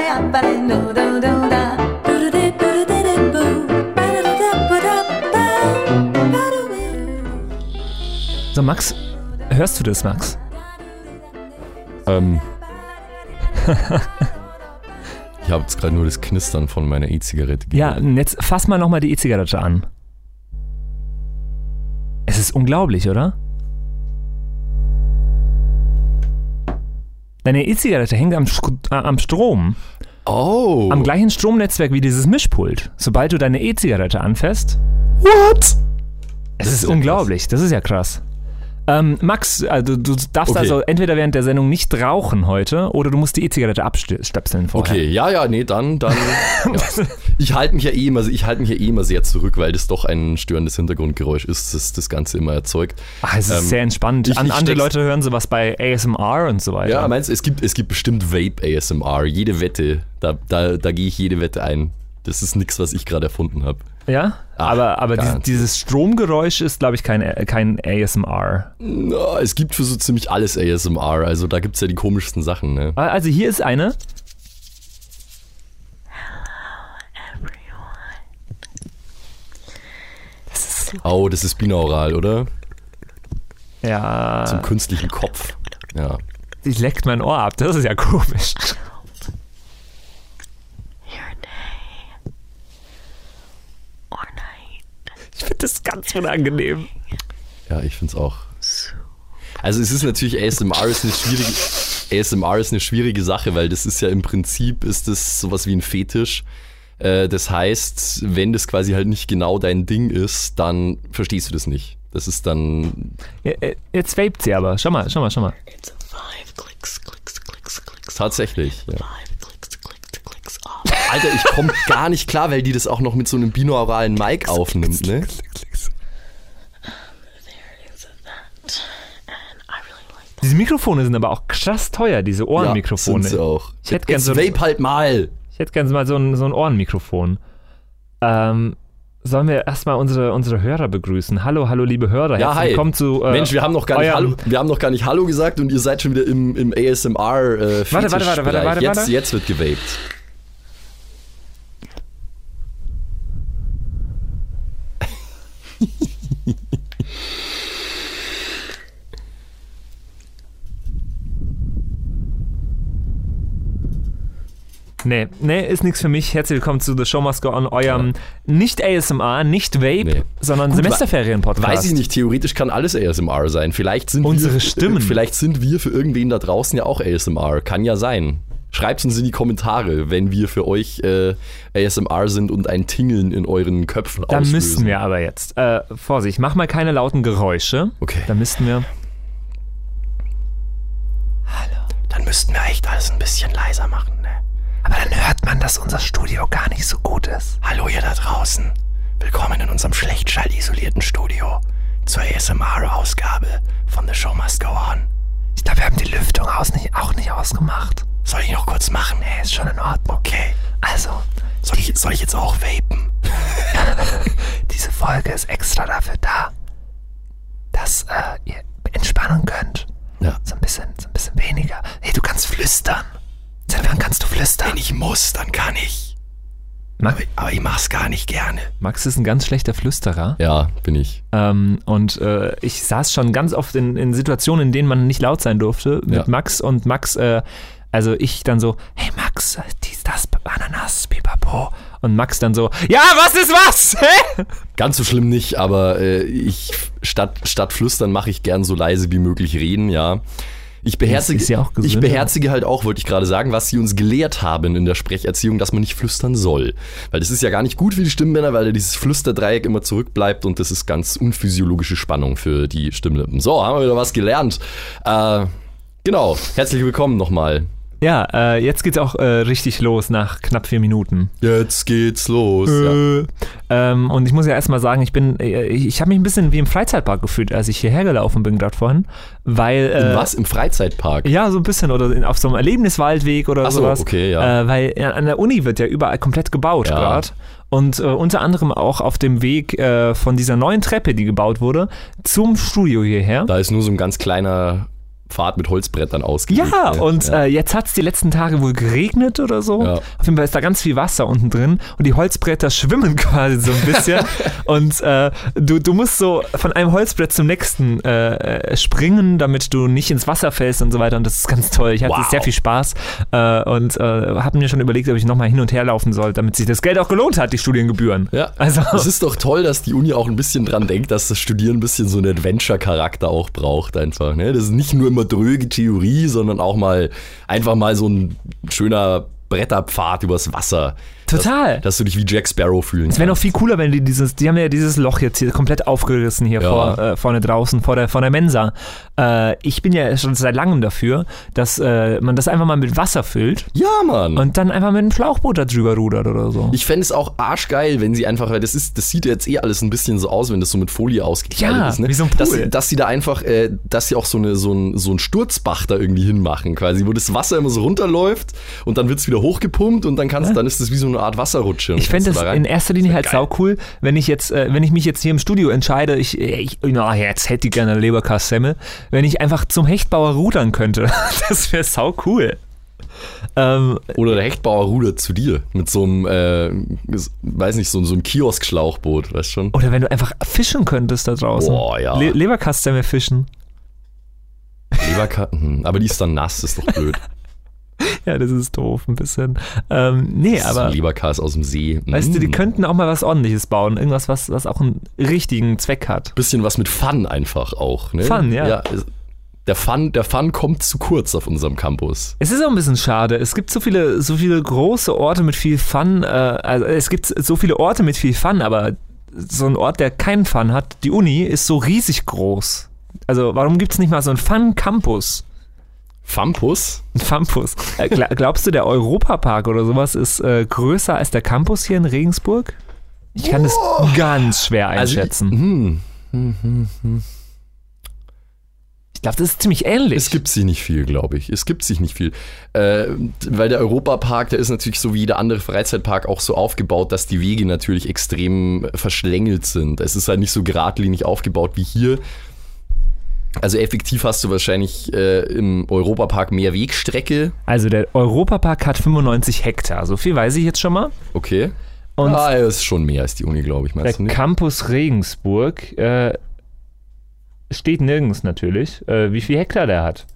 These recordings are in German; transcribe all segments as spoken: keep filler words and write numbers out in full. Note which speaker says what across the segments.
Speaker 1: So, Max, hörst du das, Max?
Speaker 2: Ähm. Ich habe jetzt gerade nur das Knistern von meiner E-Zigarette gehört.
Speaker 1: Ja, jetzt fass mal nochmal die E-Zigarette an. Es ist unglaublich, oder? Deine E-Zigarette hängt am, äh, am Strom.
Speaker 2: Oh.
Speaker 1: Am gleichen Stromnetzwerk wie dieses Mischpult. Sobald du deine E-Zigarette anfasst.
Speaker 2: What?
Speaker 1: Es
Speaker 2: Das
Speaker 1: ist,
Speaker 2: ist ja
Speaker 1: unglaublich, krass. Das ist ja krass. Ähm, Max, also du darfst
Speaker 2: Okay.
Speaker 1: also entweder während der Sendung nicht rauchen heute oder du musst die E-Zigarette abstöpseln vorher.
Speaker 2: Okay, ja, ja, nee, dann, dann. Ja. Ich halte mich ja eh immer, ich halte mich ja eh immer sehr zurück, weil das doch ein störendes Hintergrundgeräusch ist, das das Ganze immer erzeugt.
Speaker 1: Ach, es ist
Speaker 2: Ähm,
Speaker 1: sehr entspannt.
Speaker 2: ich-
Speaker 1: An,
Speaker 2: ich
Speaker 1: andere
Speaker 2: steck's-
Speaker 1: Leute hören sowas bei A S M R und so weiter.
Speaker 2: Ja, meinst du, es gibt, es gibt bestimmt Vape-A S M R, jede Wette, da, da, da gehe ich jede Wette ein. Das ist nichts, was ich gerade erfunden habe.
Speaker 1: Ja?
Speaker 2: Ach,
Speaker 1: aber aber dieses,
Speaker 2: garantiert.
Speaker 1: dieses Stromgeräusch ist, glaube ich, kein, kein A S M R.
Speaker 2: Na, es gibt für so ziemlich alles A S M R, also da gibt es ja die komischsten Sachen, ne?
Speaker 1: Also hier ist eine.
Speaker 2: Oh, das ist binaural, oder?
Speaker 1: Ja.
Speaker 2: Zum künstlichen Kopf. Ja.
Speaker 1: Sie leckt mein Ohr ab. Das ist ja komisch. Ich finde das ganz unangenehm.
Speaker 2: Ja, ich find's auch. Also es ist natürlich, A S M R ist eine schwierige, A S M R ist eine schwierige Sache, weil das ist ja im Prinzip, ist das sowas wie ein Fetisch. Äh, das heißt, wenn das quasi halt nicht genau dein Ding ist, dann verstehst du das nicht. Das ist dann...
Speaker 1: Ja, jetzt vapet sie aber. Schau mal, schau mal, schau mal.
Speaker 2: Tatsächlich, ja. Alter, ich komme gar nicht klar, weil die das auch noch mit so einem binauralen Mic aufnimmt, ne?
Speaker 1: Diese Mikrofone sind aber auch krass teuer, diese Ohrenmikrofone.
Speaker 2: Ja, sind sie auch.
Speaker 1: Ich hätte gern
Speaker 2: Jetzt
Speaker 1: so ein-
Speaker 2: vape halt mal.
Speaker 1: Ich hätte gerne mal so ein, so ein Ohrenmikrofon. Ähm, sollen wir erstmal unsere, unsere Hörer begrüßen? Hallo, hallo, liebe Hörer.
Speaker 2: Ja,
Speaker 1: Herzlich
Speaker 2: hi.
Speaker 1: willkommen zu. Äh,
Speaker 2: Mensch, wir haben noch gar nicht
Speaker 1: eurem-
Speaker 2: Hallo, wir haben noch gar nicht Hallo gesagt und ihr seid schon wieder im, im A S M R äh,
Speaker 1: Warte, warte, warte, warte,
Speaker 2: Fetischbereich.
Speaker 1: warte,
Speaker 2: Jetzt,
Speaker 1: warte.
Speaker 2: jetzt wird gewaped.
Speaker 1: Nee, nee, ist nichts für mich. Herzlich willkommen zu The Show Must Go On, eurem nicht A S M R, nicht Vape,
Speaker 2: Nee.
Speaker 1: sondern
Speaker 2: Gut,
Speaker 1: Semesterferien-Podcast.
Speaker 2: Weiß ich nicht, theoretisch kann alles A S M R sein. Vielleicht sind
Speaker 1: Unsere
Speaker 2: wir,
Speaker 1: Stimmen.
Speaker 2: Vielleicht sind wir für irgendwen da draußen ja auch A S M R. Kann ja sein. Schreibt uns in die Kommentare, wenn wir für euch äh, A S M R sind und ein Tingeln in euren Köpfen
Speaker 1: Da
Speaker 2: auslösen.
Speaker 1: müssten wir aber jetzt. Äh, Vorsicht, mach mal keine lauten Geräusche.
Speaker 2: Okay.
Speaker 1: Da müssten wir.
Speaker 2: Dann müssten wir echt alles ein bisschen leiser machen, ne?
Speaker 1: Aber dann hört man, dass unser Studio gar nicht so gut ist.
Speaker 2: Hallo ihr da draußen. Willkommen in unserem schlecht schallisolierten Studio zur A S M R-Ausgabe von The Show Must Go On.
Speaker 1: Ich glaube, wir haben die Lüftung aus nicht, auch nicht ausgemacht.
Speaker 2: Soll ich noch kurz machen?
Speaker 1: Nee, ist schon in Ordnung.
Speaker 2: Okay.
Speaker 1: Also,
Speaker 2: Soll ich, soll ich jetzt auch vapen?
Speaker 1: diese Folge ist extra dafür da, dass äh, ihr entspannen könnt.
Speaker 2: Ja.
Speaker 1: So ein bisschen, so ein bisschen weniger. Hey, du kannst flüstern. Seit wann kannst du flüstern?
Speaker 2: Wenn ich muss, dann kann ich.
Speaker 1: Ma-
Speaker 2: Aber, aber ich mach's gar nicht gerne.
Speaker 1: Max ist ein ganz schlechter Flüsterer.
Speaker 2: Ja, bin ich.
Speaker 1: Ähm, und äh, ich saß schon ganz oft in, in Situationen, in denen man nicht laut sein durfte mit
Speaker 2: Ja.
Speaker 1: Max und Max, äh, also ich dann so, hey Max, dies, das, Ananas, pipapo. Und Max dann so, ja, was ist was? Hä?
Speaker 2: Ganz so schlimm nicht, aber äh, ich statt, statt flüstern mache ich gern so leise wie möglich reden, ja. Ich beherzige,
Speaker 1: Das ist ja auch gesünder.
Speaker 2: ich beherzige halt auch, wollte ich gerade sagen, was sie uns gelehrt haben in der Sprecherziehung, dass man nicht flüstern soll. Weil das ist ja gar nicht gut für die Stimmbänder, weil da dieses Flüsterdreieck immer zurückbleibt und das ist ganz unphysiologische Spannung für die Stimmlippen. So, haben wir wieder was gelernt. Äh, genau, herzlich willkommen nochmal.
Speaker 1: Ja, äh, jetzt geht's auch äh, richtig los nach knapp vier Minuten.
Speaker 2: Jetzt geht's los. Ja.
Speaker 1: Äh, ähm, und ich muss ja erstmal sagen, ich bin, äh, ich, ich habe mich ein bisschen wie im Freizeitpark gefühlt, als ich hierher gelaufen bin gerade vorhin, weil äh,
Speaker 2: In was? Im Freizeitpark?
Speaker 1: ja, so ein bisschen oder in, auf so einem Erlebniswaldweg oder
Speaker 2: Ach so,
Speaker 1: sowas.
Speaker 2: okay, ja.
Speaker 1: Äh, weil ja, an der Uni wird ja überall komplett gebaut
Speaker 2: Ja.
Speaker 1: gerade. Und äh, unter anderem auch auf dem Weg äh, von dieser neuen Treppe, die gebaut wurde, zum Studio hierher.
Speaker 2: Da ist nur so ein ganz kleiner Pfad mit Holzbrettern ausgelegt.
Speaker 1: Ja,
Speaker 2: ne?
Speaker 1: und
Speaker 2: ja.
Speaker 1: Äh, jetzt hat es die letzten Tage wohl geregnet oder so.
Speaker 2: Ja.
Speaker 1: Auf jeden Fall ist da ganz viel Wasser unten drin und die Holzbretter schwimmen quasi so ein bisschen. und äh, du, du musst so von einem Holzbrett zum nächsten äh, springen, damit du nicht ins Wasser fällst und so weiter. Und das ist ganz toll. Ich hatte
Speaker 2: Wow.
Speaker 1: sehr viel Spaß äh, und äh, habe mir schon überlegt, ob ich nochmal hin und her laufen soll, damit sich das Geld auch gelohnt hat, die Studiengebühren.
Speaker 2: Ja,
Speaker 1: also
Speaker 2: es ist doch toll, dass die Uni auch ein bisschen dran denkt, dass das Studieren ein bisschen so einen Adventure-Charakter auch braucht einfach. Ne? Das ist nicht nur immer dröge Theorie, sondern auch mal einfach mal so ein schöner Bretterpfad übers Wasser.
Speaker 1: Total.
Speaker 2: Dass, dass du dich wie Jack Sparrow fühlen
Speaker 1: Es wäre noch
Speaker 2: kannst.
Speaker 1: viel cooler, wenn die dieses, die haben ja dieses Loch jetzt hier komplett aufgerissen hier
Speaker 2: Ja.
Speaker 1: vor, äh, vorne draußen, vor der, vor der Mensa. Äh, ich bin ja schon seit langem dafür, dass äh, man das einfach mal mit Wasser füllt
Speaker 2: Ja, Mann.
Speaker 1: und dann einfach mit einem Schlauchboot da drüber rudert oder so.
Speaker 2: Ich fände es auch arschgeil, wenn sie einfach, weil das ist, das sieht jetzt eh alles ein bisschen so aus, wenn das so mit Folie ausgekleidet
Speaker 1: Ja,
Speaker 2: ist, ne?
Speaker 1: wie so ein
Speaker 2: Dass,
Speaker 1: Pool.
Speaker 2: sie- dass sie da einfach, äh, dass sie auch so, eine, so, ein, so ein Sturzbach da irgendwie hinmachen, quasi, wo das Wasser immer so runterläuft und dann wird es wieder hochgepumpt und dann kannst, dann ist das wie so eine Art Wasserrutsche. und
Speaker 1: Ich fände
Speaker 2: kannst
Speaker 1: das
Speaker 2: du da rein.
Speaker 1: in erster Linie halt
Speaker 2: geil.
Speaker 1: sau cool, wenn ich jetzt, äh, wenn ich mich jetzt hier im Studio entscheide, ich, ich na, jetzt hätte ich gerne eine Leberkassemmel, wenn ich einfach zum Hechtbauer rudern könnte. Das wäre sau cool. Ähm,
Speaker 2: Oder der Hechtbauer rudert zu dir mit so einem, äh, weiß nicht, so, so einem Kiosk-Schlauchboot, weißt du schon?
Speaker 1: oder wenn du einfach fischen könntest da draußen.
Speaker 2: Boah, ja.
Speaker 1: Le- Leberkassemmel fischen.
Speaker 2: Leberka- hm, aber die ist dann nass, ist doch blöd.
Speaker 1: Ja, das ist doof ein bisschen. Ähm, nee,
Speaker 2: Das ist
Speaker 1: aber
Speaker 2: ein Leberkas aus dem See.
Speaker 1: weißt du, die
Speaker 2: Mm.
Speaker 1: könnten auch mal was Ordentliches bauen. Irgendwas, was, was auch einen richtigen Zweck hat.
Speaker 2: Bisschen was mit Fun einfach auch. Ne?
Speaker 1: Fun, ja.
Speaker 2: ja es- der, Fun, der Fun kommt zu kurz auf unserem Campus.
Speaker 1: Es ist auch ein bisschen schade. Es gibt so viele, so viele große Orte mit viel Fun. Äh, also es gibt so viele Orte mit viel Fun, aber so ein Ort, der keinen Fun hat, die Uni, ist so riesig groß. Also warum gibt es nicht mal so einen Fun-Campus?
Speaker 2: Fampus?
Speaker 1: Ein Fampus. Äh, gla- glaubst du, der Europapark oder sowas ist äh, größer als der Campus hier in Regensburg? Ich kann das ganz schwer einschätzen.
Speaker 2: Also, hm,
Speaker 1: Ich glaube, das ist ziemlich ähnlich.
Speaker 2: es gibt sich nicht viel, glaube ich. Es gibt sich nicht viel. Äh, weil der Europapark, der ist natürlich so wie jeder andere Freizeitpark auch so aufgebaut, dass die Wege natürlich extrem verschlängelt sind. Es ist halt nicht so geradlinig aufgebaut wie hier. Also effektiv hast du wahrscheinlich äh, im Europapark mehr Wegstrecke.
Speaker 1: Also der Europapark hat fünfundneunzig Hektar, so viel weiß ich jetzt schon mal.
Speaker 2: Okay.
Speaker 1: Und
Speaker 2: ah, das ist schon mehr als die Uni, glaube ich.
Speaker 1: der
Speaker 2: Meinst du nicht?
Speaker 1: Campus Regensburg äh, steht nirgends natürlich, äh, wie viel Hektar der hat.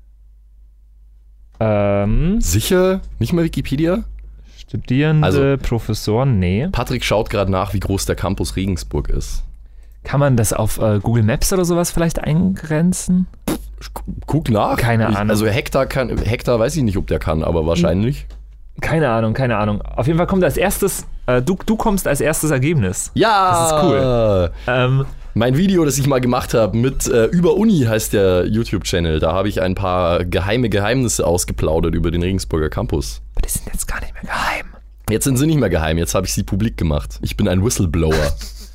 Speaker 1: Ähm,
Speaker 2: Sicher? Nicht mal Wikipedia?
Speaker 1: Studierende,
Speaker 2: Also-
Speaker 1: Professoren, nee.
Speaker 2: Patrick schaut gerade nach, wie groß der Campus Regensburg ist.
Speaker 1: Kann man das auf äh, Google Maps oder sowas vielleicht eingrenzen?
Speaker 2: Guck nach.
Speaker 1: Keine
Speaker 2: ich,
Speaker 1: Ahnung.
Speaker 2: Also Hektar kann, Hektar weiß ich nicht, ob der kann, aber wahrscheinlich.
Speaker 1: Keine Ahnung, keine Ahnung. Auf jeden Fall kommt als erstes, äh, du, du kommst als erstes Ergebnis.
Speaker 2: Ja!
Speaker 1: Das ist cool. Ähm,
Speaker 2: Mein Video, das ich mal gemacht habe mit äh, Über Uni heißt der YouTube-Channel. Da habe ich ein paar geheime Geheimnisse ausgeplaudert über den Regensburger Campus.
Speaker 1: aber die sind jetzt gar nicht mehr geheim.
Speaker 2: Jetzt sind sie nicht mehr geheim, jetzt habe ich sie publik gemacht. Ich bin ein Whistleblower.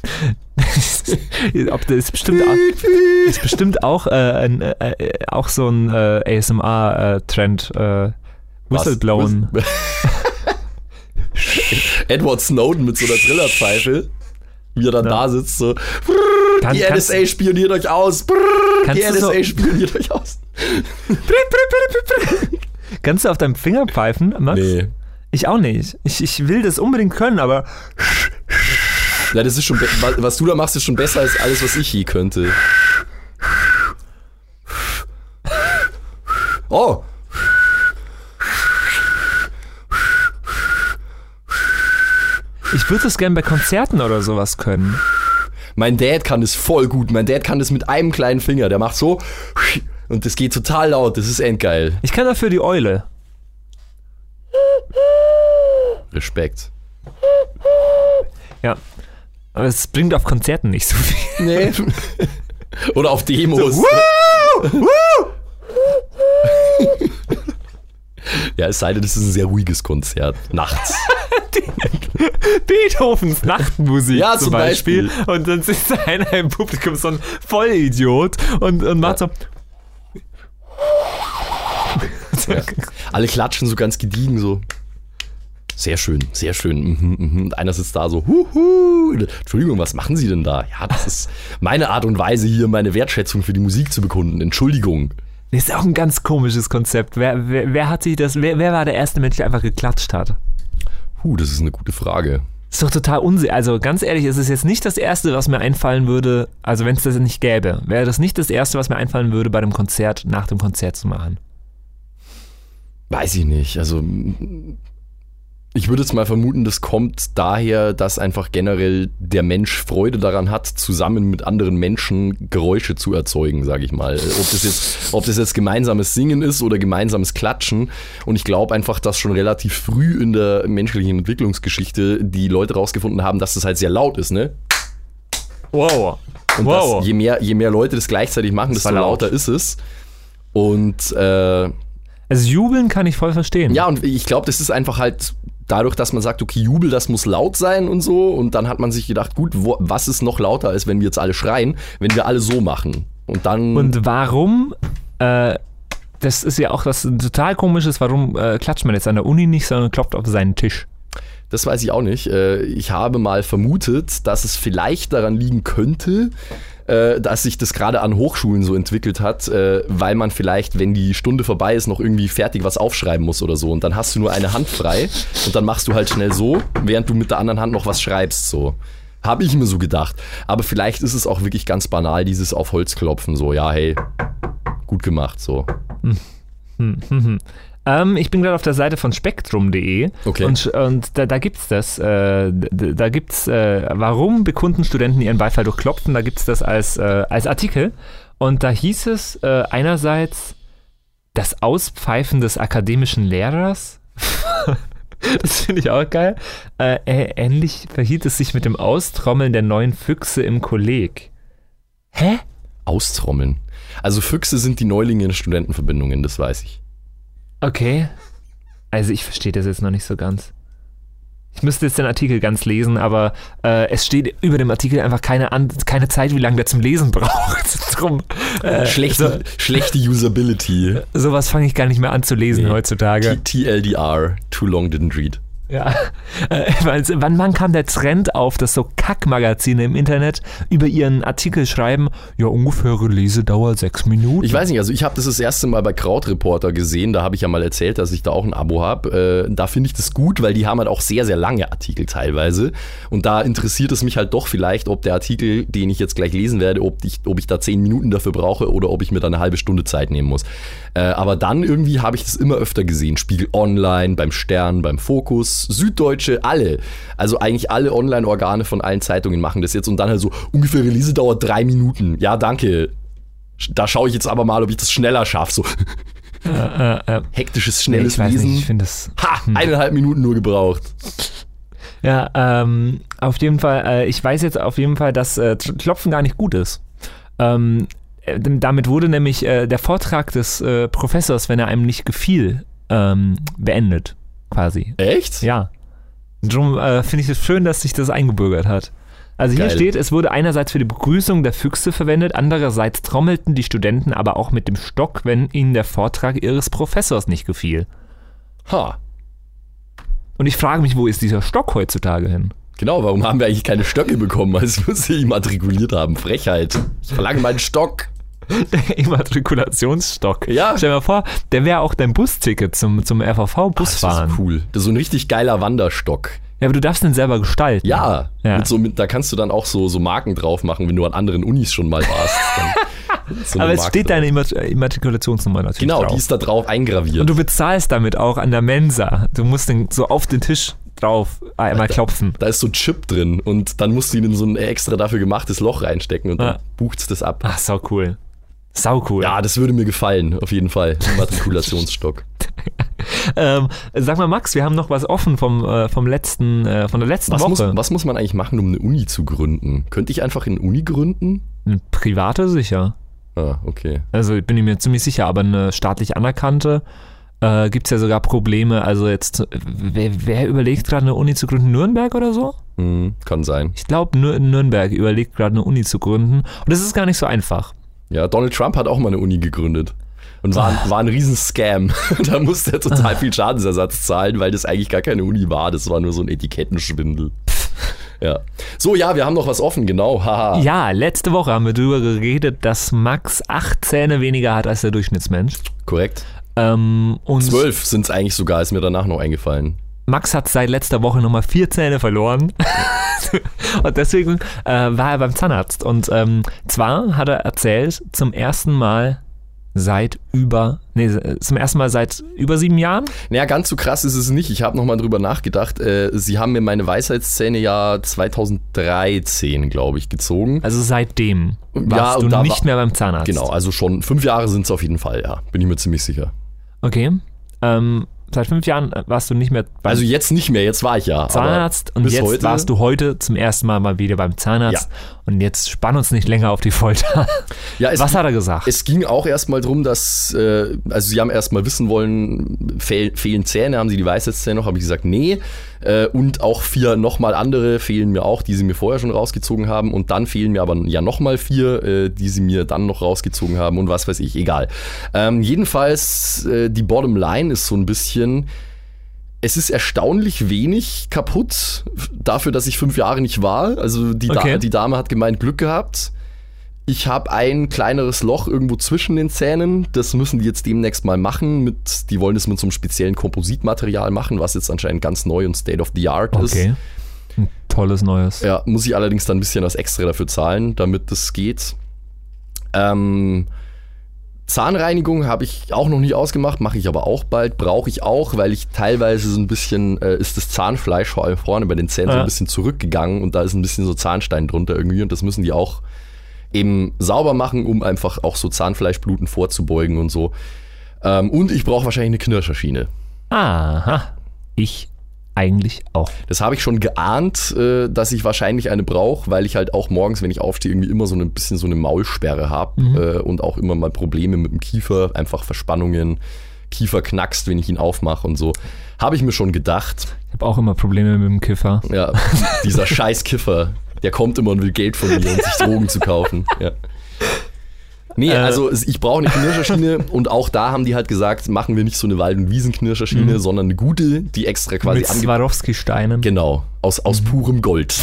Speaker 1: Ob das ist bestimmt auch, ist bestimmt auch, äh, ein, äh, auch so ein äh, A S M R-Trend. Äh,
Speaker 2: Was?
Speaker 1: Whistleblowen.
Speaker 2: Edward Snowden mit so einer Trillerpfeife, wie er dann
Speaker 1: Ja.
Speaker 2: da sitzt, so.
Speaker 1: Kann-
Speaker 2: Die
Speaker 1: kannst-
Speaker 2: N S A spioniert euch aus.
Speaker 1: Kannst
Speaker 2: Die
Speaker 1: du
Speaker 2: N S A
Speaker 1: so-
Speaker 2: spioniert euch aus.
Speaker 1: Kannst du auf deinem Finger pfeifen, Max?
Speaker 2: Nee.
Speaker 1: Ich auch nicht. Ich, ich will das unbedingt können, aber
Speaker 2: Ja, das ist schon, be- was, was du da machst, ist schon besser als alles, was ich je könnte. Oh!
Speaker 1: ich würde das gerne bei Konzerten oder sowas können.
Speaker 2: Mein Dad kann das voll gut. Mein Dad kann das mit einem kleinen Finger. Der macht so und das geht total laut. Das ist endgeil.
Speaker 1: Ich kann dafür die Eule.
Speaker 2: Respekt.
Speaker 1: Ja. Aber es bringt auf Konzerten nicht so viel.
Speaker 2: Nee. Oder auf Demos. Ja, es sei denn, das ist ein sehr ruhiges Konzert. Nachts.
Speaker 1: Beethovens Nachtmusik
Speaker 2: Ja,
Speaker 1: zum
Speaker 2: zum
Speaker 1: Beispiel.
Speaker 2: Beispiel.
Speaker 1: Und dann sitzt da einer im Publikum, so ein Vollidiot und, und macht so.
Speaker 2: Ja. Alle klatschen so ganz gediegen so. Sehr schön, sehr schön. Mhm, mhm. Und einer sitzt da so, huhu. Entschuldigung, was machen Sie denn da? Ja, das ist meine Art und Weise, hier meine Wertschätzung für die Musik zu bekunden. Entschuldigung.
Speaker 1: Das ist auch ein ganz komisches Konzept. Wer, wer, wer hat sich das, wer, wer war der erste Mensch, der einfach geklatscht hat?
Speaker 2: Puh, das ist eine gute Frage.
Speaker 1: Das ist doch total unsinnig. Also ganz ehrlich, es ist jetzt nicht das Erste, was mir einfallen würde, also wenn es das nicht gäbe, wäre das nicht das Erste, was mir einfallen würde, bei dem Konzert, nach dem Konzert zu machen.
Speaker 2: Weiß ich nicht. Also ich würde jetzt mal vermuten, das kommt daher, dass einfach generell der Mensch Freude daran hat, zusammen mit anderen Menschen Geräusche zu erzeugen, sage ich mal. Ob das jetzt, ob das jetzt gemeinsames Singen ist oder gemeinsames Klatschen. Und ich glaube einfach, dass schon relativ früh in der menschlichen Entwicklungsgeschichte die Leute rausgefunden haben, dass das halt sehr laut ist, ne?
Speaker 1: Wow.
Speaker 2: Und
Speaker 1: wow.
Speaker 2: dass je mehr, je mehr Leute das gleichzeitig machen, desto
Speaker 1: laut.
Speaker 2: lauter ist es. Und äh,
Speaker 1: also jubeln kann ich voll verstehen.
Speaker 2: ja, und ich glaube, das ist einfach halt dadurch, dass man sagt, okay, Jubel, das muss laut sein und so. Und dann hat man sich gedacht, gut, wo, was ist noch lauter, als wenn wir jetzt alle schreien, wenn wir alle so machen. Und dann...
Speaker 1: Und warum, äh, das ist ja auch was total komisches, warum äh, klatscht man jetzt an der Uni nicht, sondern klopft auf seinen Tisch?
Speaker 2: Das weiß ich auch nicht. Äh, ich habe mal vermutet, dass es vielleicht daran liegen könnte, äh, dass sich das gerade an Hochschulen so entwickelt hat, äh, weil man vielleicht, wenn die Stunde vorbei ist, noch irgendwie fertig was aufschreiben muss oder so. Und dann hast du nur eine Hand frei und dann machst du halt schnell so, während du mit der anderen Hand noch was schreibst. So. Habe ich mir so gedacht. Aber vielleicht ist es auch wirklich ganz banal, dieses auf Holz klopfen. So, ja, hey, gut gemacht. So.
Speaker 1: Hm. Hm, hm, hm. Ähm, ich bin gerade auf der Seite von spektrum punkt de
Speaker 2: Okay.
Speaker 1: und, und da, da gibt's das. Äh, da, da gibt's, äh, warum bekunden Studenten ihren Beifall durch Klopfen? Da gibt's das als, äh, als Artikel. Und da hieß es äh, einerseits das Auspfeifen des akademischen Lehrers. Das finde ich auch geil. Äh, ähnlich verhielt es sich mit dem Austrommeln der neuen Füchse im Kolleg. Hä?
Speaker 2: Austrommeln. Also Füchse sind die Neulinge in Studentenverbindungen, das weiß ich.
Speaker 1: Okay. Also ich verstehe das jetzt noch nicht so ganz. Ich müsste jetzt den Artikel ganz lesen, aber äh, es steht über dem Artikel einfach keine, An- keine Zeit, wie lange der zum Lesen braucht. Drum, äh,
Speaker 2: Schlechte, so, schlechte Usability.
Speaker 1: Sowas fange ich gar nicht mehr an zu lesen nee. heutzutage.
Speaker 2: T L D R, too long didn't read.
Speaker 1: Ja, äh, wann, wann kam der Trend auf, dass so Kackmagazine im Internet über ihren Artikel schreiben, ja, ungefähre Lesedauer sechs Minuten?
Speaker 2: Ich weiß nicht, also ich habe das das erste Mal bei Krautreporter gesehen, da habe ich ja mal erzählt, dass ich da auch ein Abo habe. Äh, da finde ich das gut, weil die haben halt auch sehr, sehr lange Artikel teilweise und da interessiert es mich halt doch vielleicht, ob der Artikel, den ich jetzt gleich lesen werde, ob ich, ob ich da zehn Minuten dafür brauche oder ob ich mir da eine halbe Stunde Zeit nehmen muss. Äh, aber dann irgendwie habe ich das immer öfter gesehen, Spiegel Online, beim Stern, beim Fokus, Süddeutsche, alle. Also eigentlich alle Online-Organe von allen Zeitungen machen das jetzt und dann halt so, ungefähre Lesedauer drei Minuten. Ja, danke. Da schaue ich jetzt aber mal, ob ich das schneller schaffe. So. Äh, äh, äh. Hektisches, schnelles
Speaker 1: nee, ich
Speaker 2: Lesen.
Speaker 1: Nicht, ich finde das...
Speaker 2: Ha, eineinhalb Minuten nur gebraucht.
Speaker 1: Ja, ähm, auf jeden Fall, äh, ich weiß jetzt auf jeden Fall, dass äh, Klopfen gar nicht gut ist. Ähm, äh, damit wurde nämlich äh, der Vortrag des äh, Professors, wenn er einem nicht gefiel, ähm, beendet. Quasi.
Speaker 2: Echt?
Speaker 1: Ja. Darum äh, finde ich es schön, dass sich das eingebürgert hat. Also hier
Speaker 2: Geil.
Speaker 1: steht, es wurde einerseits für die Begrüßung der Füchse verwendet, andererseits trommelten die Studenten aber auch mit dem Stock, wenn ihnen der Vortrag ihres Professors nicht gefiel.
Speaker 2: Ha.
Speaker 1: Und ich frage mich, wo ist dieser Stock heutzutage hin?
Speaker 2: Genau, warum haben wir eigentlich keine Stöcke bekommen, als wir sie immatrikuliert haben? Frechheit. Ich verlange meinen Stock.
Speaker 1: Der Immatrikulationsstock.
Speaker 2: Ja.
Speaker 1: Stell dir mal vor, der wäre auch dein Busticket zum, zum R V V-Busfahren.
Speaker 2: Das ist cool. Das ist so ein richtig geiler Wanderstock.
Speaker 1: Ja, aber du darfst den selber gestalten.
Speaker 2: Ja,
Speaker 1: ja.
Speaker 2: Mit so, mit, da kannst du dann auch so, so Marken drauf machen, wenn du an anderen Unis schon mal warst. So
Speaker 1: aber es
Speaker 2: Marke
Speaker 1: steht
Speaker 2: drauf.
Speaker 1: deine Immat- Immatrikulationsnummer natürlich
Speaker 2: Genau,
Speaker 1: drauf.
Speaker 2: die ist da drauf eingraviert.
Speaker 1: Und du bezahlst damit auch an der Mensa. Du musst den so auf den Tisch drauf einmal
Speaker 2: da,
Speaker 1: klopfen.
Speaker 2: Da ist so ein Chip drin und dann musst du ihn in so ein extra dafür gemachtes Loch reinstecken und
Speaker 1: ja.
Speaker 2: dann bucht's das ab.
Speaker 1: Ach, sau cool. Sau cool.
Speaker 2: Ja, das würde mir gefallen, auf jeden Fall. Immatrikulationsstock.
Speaker 1: ähm, sag mal, Max, wir haben noch was offen vom, äh, vom letzten, äh, von der letzten
Speaker 2: was
Speaker 1: Woche.
Speaker 2: Muss, was muss man eigentlich machen, um eine Uni zu gründen? Könnte ich einfach eine Uni gründen?
Speaker 1: Eine private sicher.
Speaker 2: Ah, okay.
Speaker 1: Also bin ich mir ziemlich sicher, aber eine staatlich anerkannte äh, gibt es ja sogar Probleme. Also jetzt, wer, wer überlegt gerade eine Uni zu gründen? Nürnberg oder so?
Speaker 2: Hm, kann sein.
Speaker 1: Ich glaube, Nürnberg überlegt gerade eine Uni zu gründen. Und das ist gar nicht so einfach.
Speaker 2: Ja, Donald Trump hat auch mal eine Uni gegründet. Und war, war ein Riesen-Scam. Da musste er total viel Schadensersatz zahlen, weil das eigentlich gar keine Uni war. Das war nur so ein Etikettenschwindel. Ja. So, ja, wir haben noch was offen, genau. Haha.
Speaker 1: Ja, letzte Woche haben wir darüber geredet, dass Max acht Zähne weniger hat als der Durchschnittsmensch.
Speaker 2: Korrekt.
Speaker 1: Ähm, und
Speaker 2: Zwölf sind es eigentlich sogar, ist mir danach noch eingefallen.
Speaker 1: Max hat seit letzter Woche nochmal vier Zähne verloren. Und deswegen äh, war er beim Zahnarzt. Und ähm, zwar hat er erzählt, zum ersten Mal seit über, nee, zum ersten Mal seit über sieben Jahren?
Speaker 2: Naja, ganz so krass ist es nicht. Ich habe nochmal drüber nachgedacht. Äh, sie haben mir meine Weisheitszähne ja zweitausenddreizehn, glaube ich, gezogen.
Speaker 1: Also seitdem
Speaker 2: ja,
Speaker 1: warst du
Speaker 2: da
Speaker 1: nicht
Speaker 2: war,
Speaker 1: mehr beim Zahnarzt.
Speaker 2: Genau, also schon fünf Jahre sind es auf jeden Fall, ja. Bin ich mir ziemlich sicher.
Speaker 1: Okay. Ähm, seit fünf Jahren warst du nicht mehr beim
Speaker 2: Also jetzt nicht mehr, jetzt war ich ja.
Speaker 1: Zahnarzt und jetzt heute warst du heute zum ersten Mal mal wieder beim Zahnarzt. Ja. Und jetzt spann uns nicht länger auf die Folter.
Speaker 2: Ja,
Speaker 1: Was hat er gesagt?
Speaker 2: Es ging auch erstmal darum, dass, äh, also sie haben erstmal wissen wollen, fehl, fehlen Zähne, haben sie die Weisheitszähne noch? Habe ich gesagt, nee. Äh, und auch vier nochmal andere fehlen mir auch, die sie mir vorher schon rausgezogen haben. Und dann fehlen mir aber ja nochmal vier, äh, die sie mir dann noch rausgezogen haben und was weiß ich, egal. Ähm, jedenfalls, äh, die Bottomline ist so ein bisschen, es ist erstaunlich wenig kaputt dafür, dass ich fünf Jahre nicht war. Also die,
Speaker 1: okay.
Speaker 2: da- die Dame hat gemeint, Glück gehabt. Ich habe ein kleineres Loch irgendwo zwischen den Zähnen. Das müssen die jetzt demnächst mal machen. Mit, die wollen das mit so einem speziellen Kompositmaterial machen, was jetzt anscheinend ganz neu und State of the Art ist.
Speaker 1: Okay. Ein tolles Neues.
Speaker 2: Ja, muss ich allerdings dann ein bisschen was extra dafür zahlen, damit das geht. Ähm, Zahnreinigung habe ich auch noch nicht ausgemacht, mache ich aber auch bald, brauche ich auch, weil ich teilweise so ein bisschen, äh, ist das Zahnfleisch vor allem vorne bei den Zähnen
Speaker 1: Ja.
Speaker 2: so ein bisschen zurückgegangen und da ist ein bisschen so Zahnstein drunter irgendwie und das müssen die auch eben sauber machen, um einfach auch so Zahnfleischbluten vorzubeugen und so. Ähm, und ich brauche wahrscheinlich eine Knirscherschiene.
Speaker 1: Aha. Ich eigentlich auch.
Speaker 2: Das habe ich schon geahnt, äh, dass ich wahrscheinlich eine brauche, weil ich halt auch morgens, wenn ich aufstehe, irgendwie immer so ein bisschen so eine Maulsperre habe
Speaker 1: Mhm.
Speaker 2: äh, und auch immer mal Probleme mit dem Kiefer, einfach Verspannungen, Kiefer knackst, wenn ich ihn aufmache und so. Habe ich mir schon gedacht.
Speaker 1: Ich habe auch immer Probleme mit dem Kiffer.
Speaker 2: Ja, dieser scheiß Kiffer, der kommt immer und will Geld von mir, um sich Drogen zu kaufen. Ja. Nee,
Speaker 1: Äh.
Speaker 2: also ich brauche eine Knirscherschiene und auch da haben die halt gesagt, machen wir nicht so eine Wald- und Wiesen-Knirscherschiene,
Speaker 1: Mhm.
Speaker 2: sondern eine gute, die extra quasi
Speaker 1: Mit
Speaker 2: ange...
Speaker 1: Swarovski-Steinen.
Speaker 2: Genau, aus, aus purem Gold.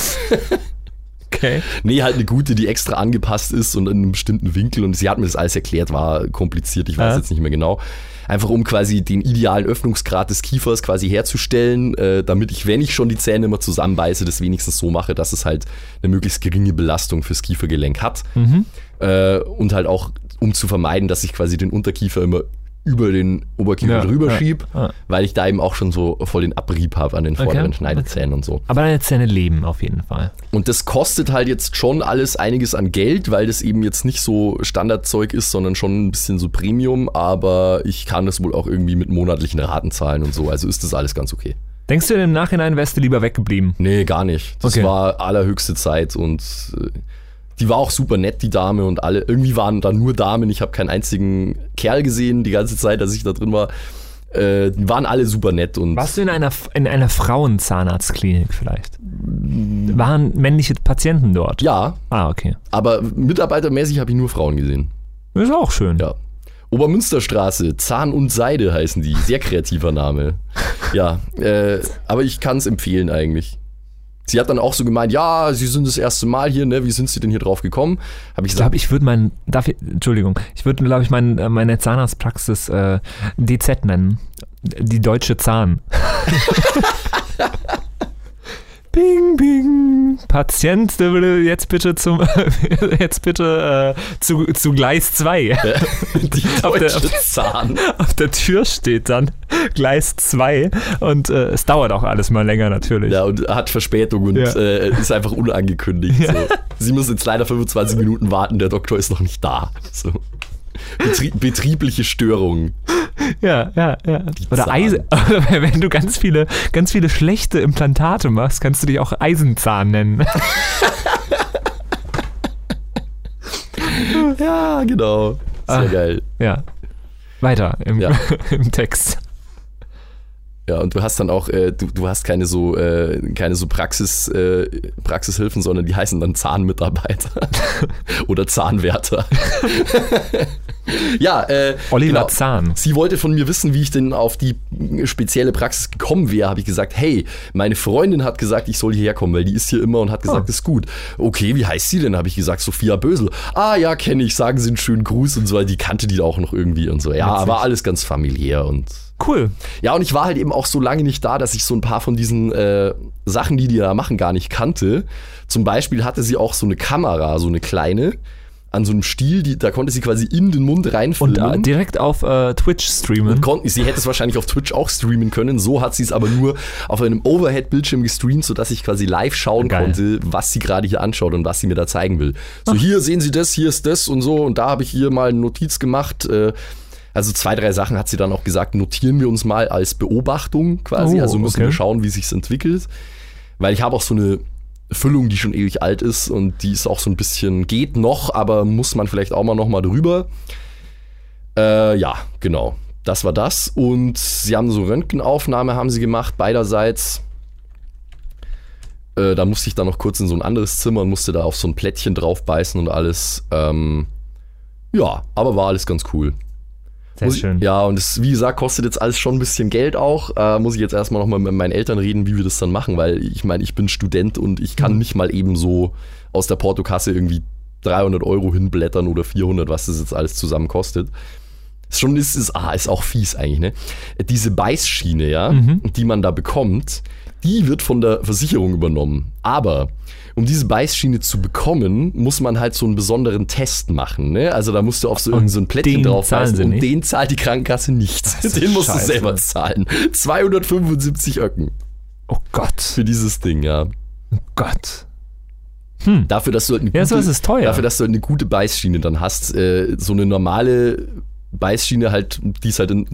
Speaker 1: Okay.
Speaker 2: Nee, halt eine gute, die extra angepasst ist und in einem bestimmten Winkel und sie hat mir das alles erklärt, war kompliziert, ich weiß
Speaker 1: Ja.
Speaker 2: jetzt nicht mehr genau. Einfach um quasi den idealen Öffnungsgrad des Kiefers quasi herzustellen, äh, damit ich, wenn ich schon die Zähne immer zusammenbeiße, das wenigstens so mache, dass es halt eine möglichst geringe Belastung fürs Kiefergelenk hat.
Speaker 1: Mhm.
Speaker 2: Äh, und halt auch, um zu vermeiden, dass ich quasi den Unterkiefer immer über den Oberkiefer
Speaker 1: Ja,
Speaker 2: drüber
Speaker 1: ja,
Speaker 2: schieb,
Speaker 1: ja.
Speaker 2: weil ich da eben auch schon so voll den Abrieb habe an den vorderen
Speaker 1: Okay,
Speaker 2: Schneidezähnen und so.
Speaker 1: Aber deine Zähne leben auf jeden Fall.
Speaker 2: Und das kostet halt jetzt schon alles einiges an Geld, weil das eben jetzt nicht so Standardzeug ist, sondern schon ein bisschen so Premium, aber ich kann das wohl auch irgendwie mit monatlichen Raten zahlen und so, also ist das alles ganz okay.
Speaker 1: Denkst du, im Nachhinein wärst du lieber weggeblieben?
Speaker 2: Nee, gar nicht. Das
Speaker 1: Okay.
Speaker 2: war allerhöchste Zeit und äh, die war auch super nett, die Dame, und alle, irgendwie waren da nur Damen, ich habe keinen einzigen Kerl gesehen die ganze Zeit, als ich da drin war. Äh, die waren alle super nett und
Speaker 1: Warst du in einer, in einer Frauenzahnarztklinik vielleicht? Waren männliche Patienten dort?
Speaker 2: ja,
Speaker 1: Ah, okay.
Speaker 2: aber mitarbeitermäßig habe ich nur Frauen gesehen.
Speaker 1: Ist auch schön.
Speaker 2: Ja. Obermünsterstraße, Zahn und Seide heißen die. Sehr kreativer Name. Ja, äh, aber ich kann es empfehlen eigentlich. Sie hat dann auch so gemeint, ja, Sie sind das erste Mal hier, ne? Wie sind Sie denn hier drauf gekommen? Habe ich
Speaker 1: Ich
Speaker 2: gesagt,
Speaker 1: glaube, ich würde meinen, darf ich, Entschuldigung, ich würde, glaube ich, mein, äh, meine Zahnarztpraxis äh, D Z nennen. Die Deutsche Zahn. Bing, bing. Patient, der würde jetzt bitte zum, jetzt bitte äh, zu, zu Gleis zwei.
Speaker 2: die
Speaker 1: auf der-
Speaker 2: deutsche Zahn.
Speaker 1: Auf der Tür steht dann Gleis zwei und äh, es dauert auch alles mal länger natürlich.
Speaker 2: Ja, und hat Verspätung und
Speaker 1: Ja.
Speaker 2: äh, ist einfach unangekündigt. So. Sie müssen jetzt leider fünfundzwanzig Minuten warten, der Doktor ist noch nicht da. So. Betrie betriebliche Störung.
Speaker 1: Ja, ja, ja. Oder
Speaker 2: Zahn.
Speaker 1: Eisen. Oder wenn du ganz viele, ganz viele schlechte Implantate machst, kannst du dich auch Eisenzahn nennen.
Speaker 2: Ja, genau. Sehr
Speaker 1: Ah.
Speaker 2: geil.
Speaker 1: Ja. Weiter im,
Speaker 2: Ja.
Speaker 1: im Text.
Speaker 2: Ja, und du hast dann auch, äh, du, du hast keine so, äh, keine so Praxis, äh, Praxishilfen, sondern die heißen dann Zahnmitarbeiter oder Zahnwärter. Ja, äh,
Speaker 1: Oliver
Speaker 2: genau.
Speaker 1: Zahn.
Speaker 2: Sie wollte von mir wissen, wie ich denn auf die spezielle Praxis gekommen wäre. Habe ich gesagt, hey, meine Freundin hat gesagt, ich soll hierher kommen, weil die ist hier immer und hat gesagt, oh. ist gut. Okay, wie heißt sie denn? Habe ich gesagt, Sophia Bösel. Ah ja, kenne ich, sagen Sie einen schönen Gruß und so. Die kannte die auch noch irgendwie und so. Ja, Witzig. Aber alles ganz familiär und
Speaker 1: cool.
Speaker 2: Ja, und ich war halt eben auch so lange nicht da, dass ich so ein paar von diesen äh, Sachen, die die da machen, gar nicht kannte. Zum Beispiel hatte sie auch so eine Kamera, so eine kleine, an so einem Stiel, die, da konnte sie quasi in den Mund reinfilmen.
Speaker 1: Und äh, direkt auf äh, Twitch streamen.
Speaker 2: Und konnten, sie hätte es wahrscheinlich auf Twitch auch streamen können. So hat sie es aber nur auf einem Overhead-Bildschirm gestreamt, sodass ich quasi live schauen Geil. konnte, was sie gerade hier anschaut und was sie mir da zeigen will. So, Ach. hier sehen Sie das, hier ist das und so. Und da habe ich hier mal eine Notiz gemacht. Äh, Also zwei, drei Sachen hat sie dann auch gesagt, notieren wir uns mal als Beobachtung quasi. Oh, also müssen okay. wir schauen, wie sich's entwickelt. Weil ich habe auch so eine Füllung, die schon ewig alt ist und die ist auch so ein bisschen, geht noch, aber muss man vielleicht auch mal noch mal drüber. Äh, ja, genau. Das war das. Und sie haben so Röntgenaufnahme haben sie gemacht, beiderseits. Äh, da musste ich dann noch kurz in so ein anderes Zimmer und musste da auf so ein Plättchen drauf beißen und alles. Ähm, ja, aber war alles ganz cool.
Speaker 1: Sehr
Speaker 2: muss
Speaker 1: schön.
Speaker 2: Ich, ja, und es, wie gesagt, kostet jetzt alles schon ein bisschen Geld auch. Äh, muss ich jetzt erstmal nochmal mit meinen Eltern reden, wie wir das dann machen, weil ich meine, ich bin Student und ich kann mhm. nicht mal eben so aus der Portokasse irgendwie dreihundert Euro hinblättern oder vierhundert, was das jetzt alles zusammen kostet. Ist schon, ist, ist, ah, ist auch fies eigentlich, ne? Diese Beißschiene, ja, mhm. die man da bekommt, die wird von der Versicherung übernommen. Aber um diese Beißschiene zu bekommen, muss man halt so einen besonderen Test machen. Ne? Also da musst du auf so irgendein so ein Plättchen drauf beißen und den zahlt die Krankenkasse nicht. Den musst Scheiße. du selber zahlen. zweihundertfünfundsiebzig Öcken.
Speaker 1: Oh Gott.
Speaker 2: Für dieses Ding, ja.
Speaker 1: Oh Gott.
Speaker 2: Hm. Dafür, dass du halt eine gute,
Speaker 1: ja, so ist es teuer.
Speaker 2: Dafür, dass du halt eine gute Beißschiene dann hast. Äh, so eine normale Beißschiene halt, die es halt in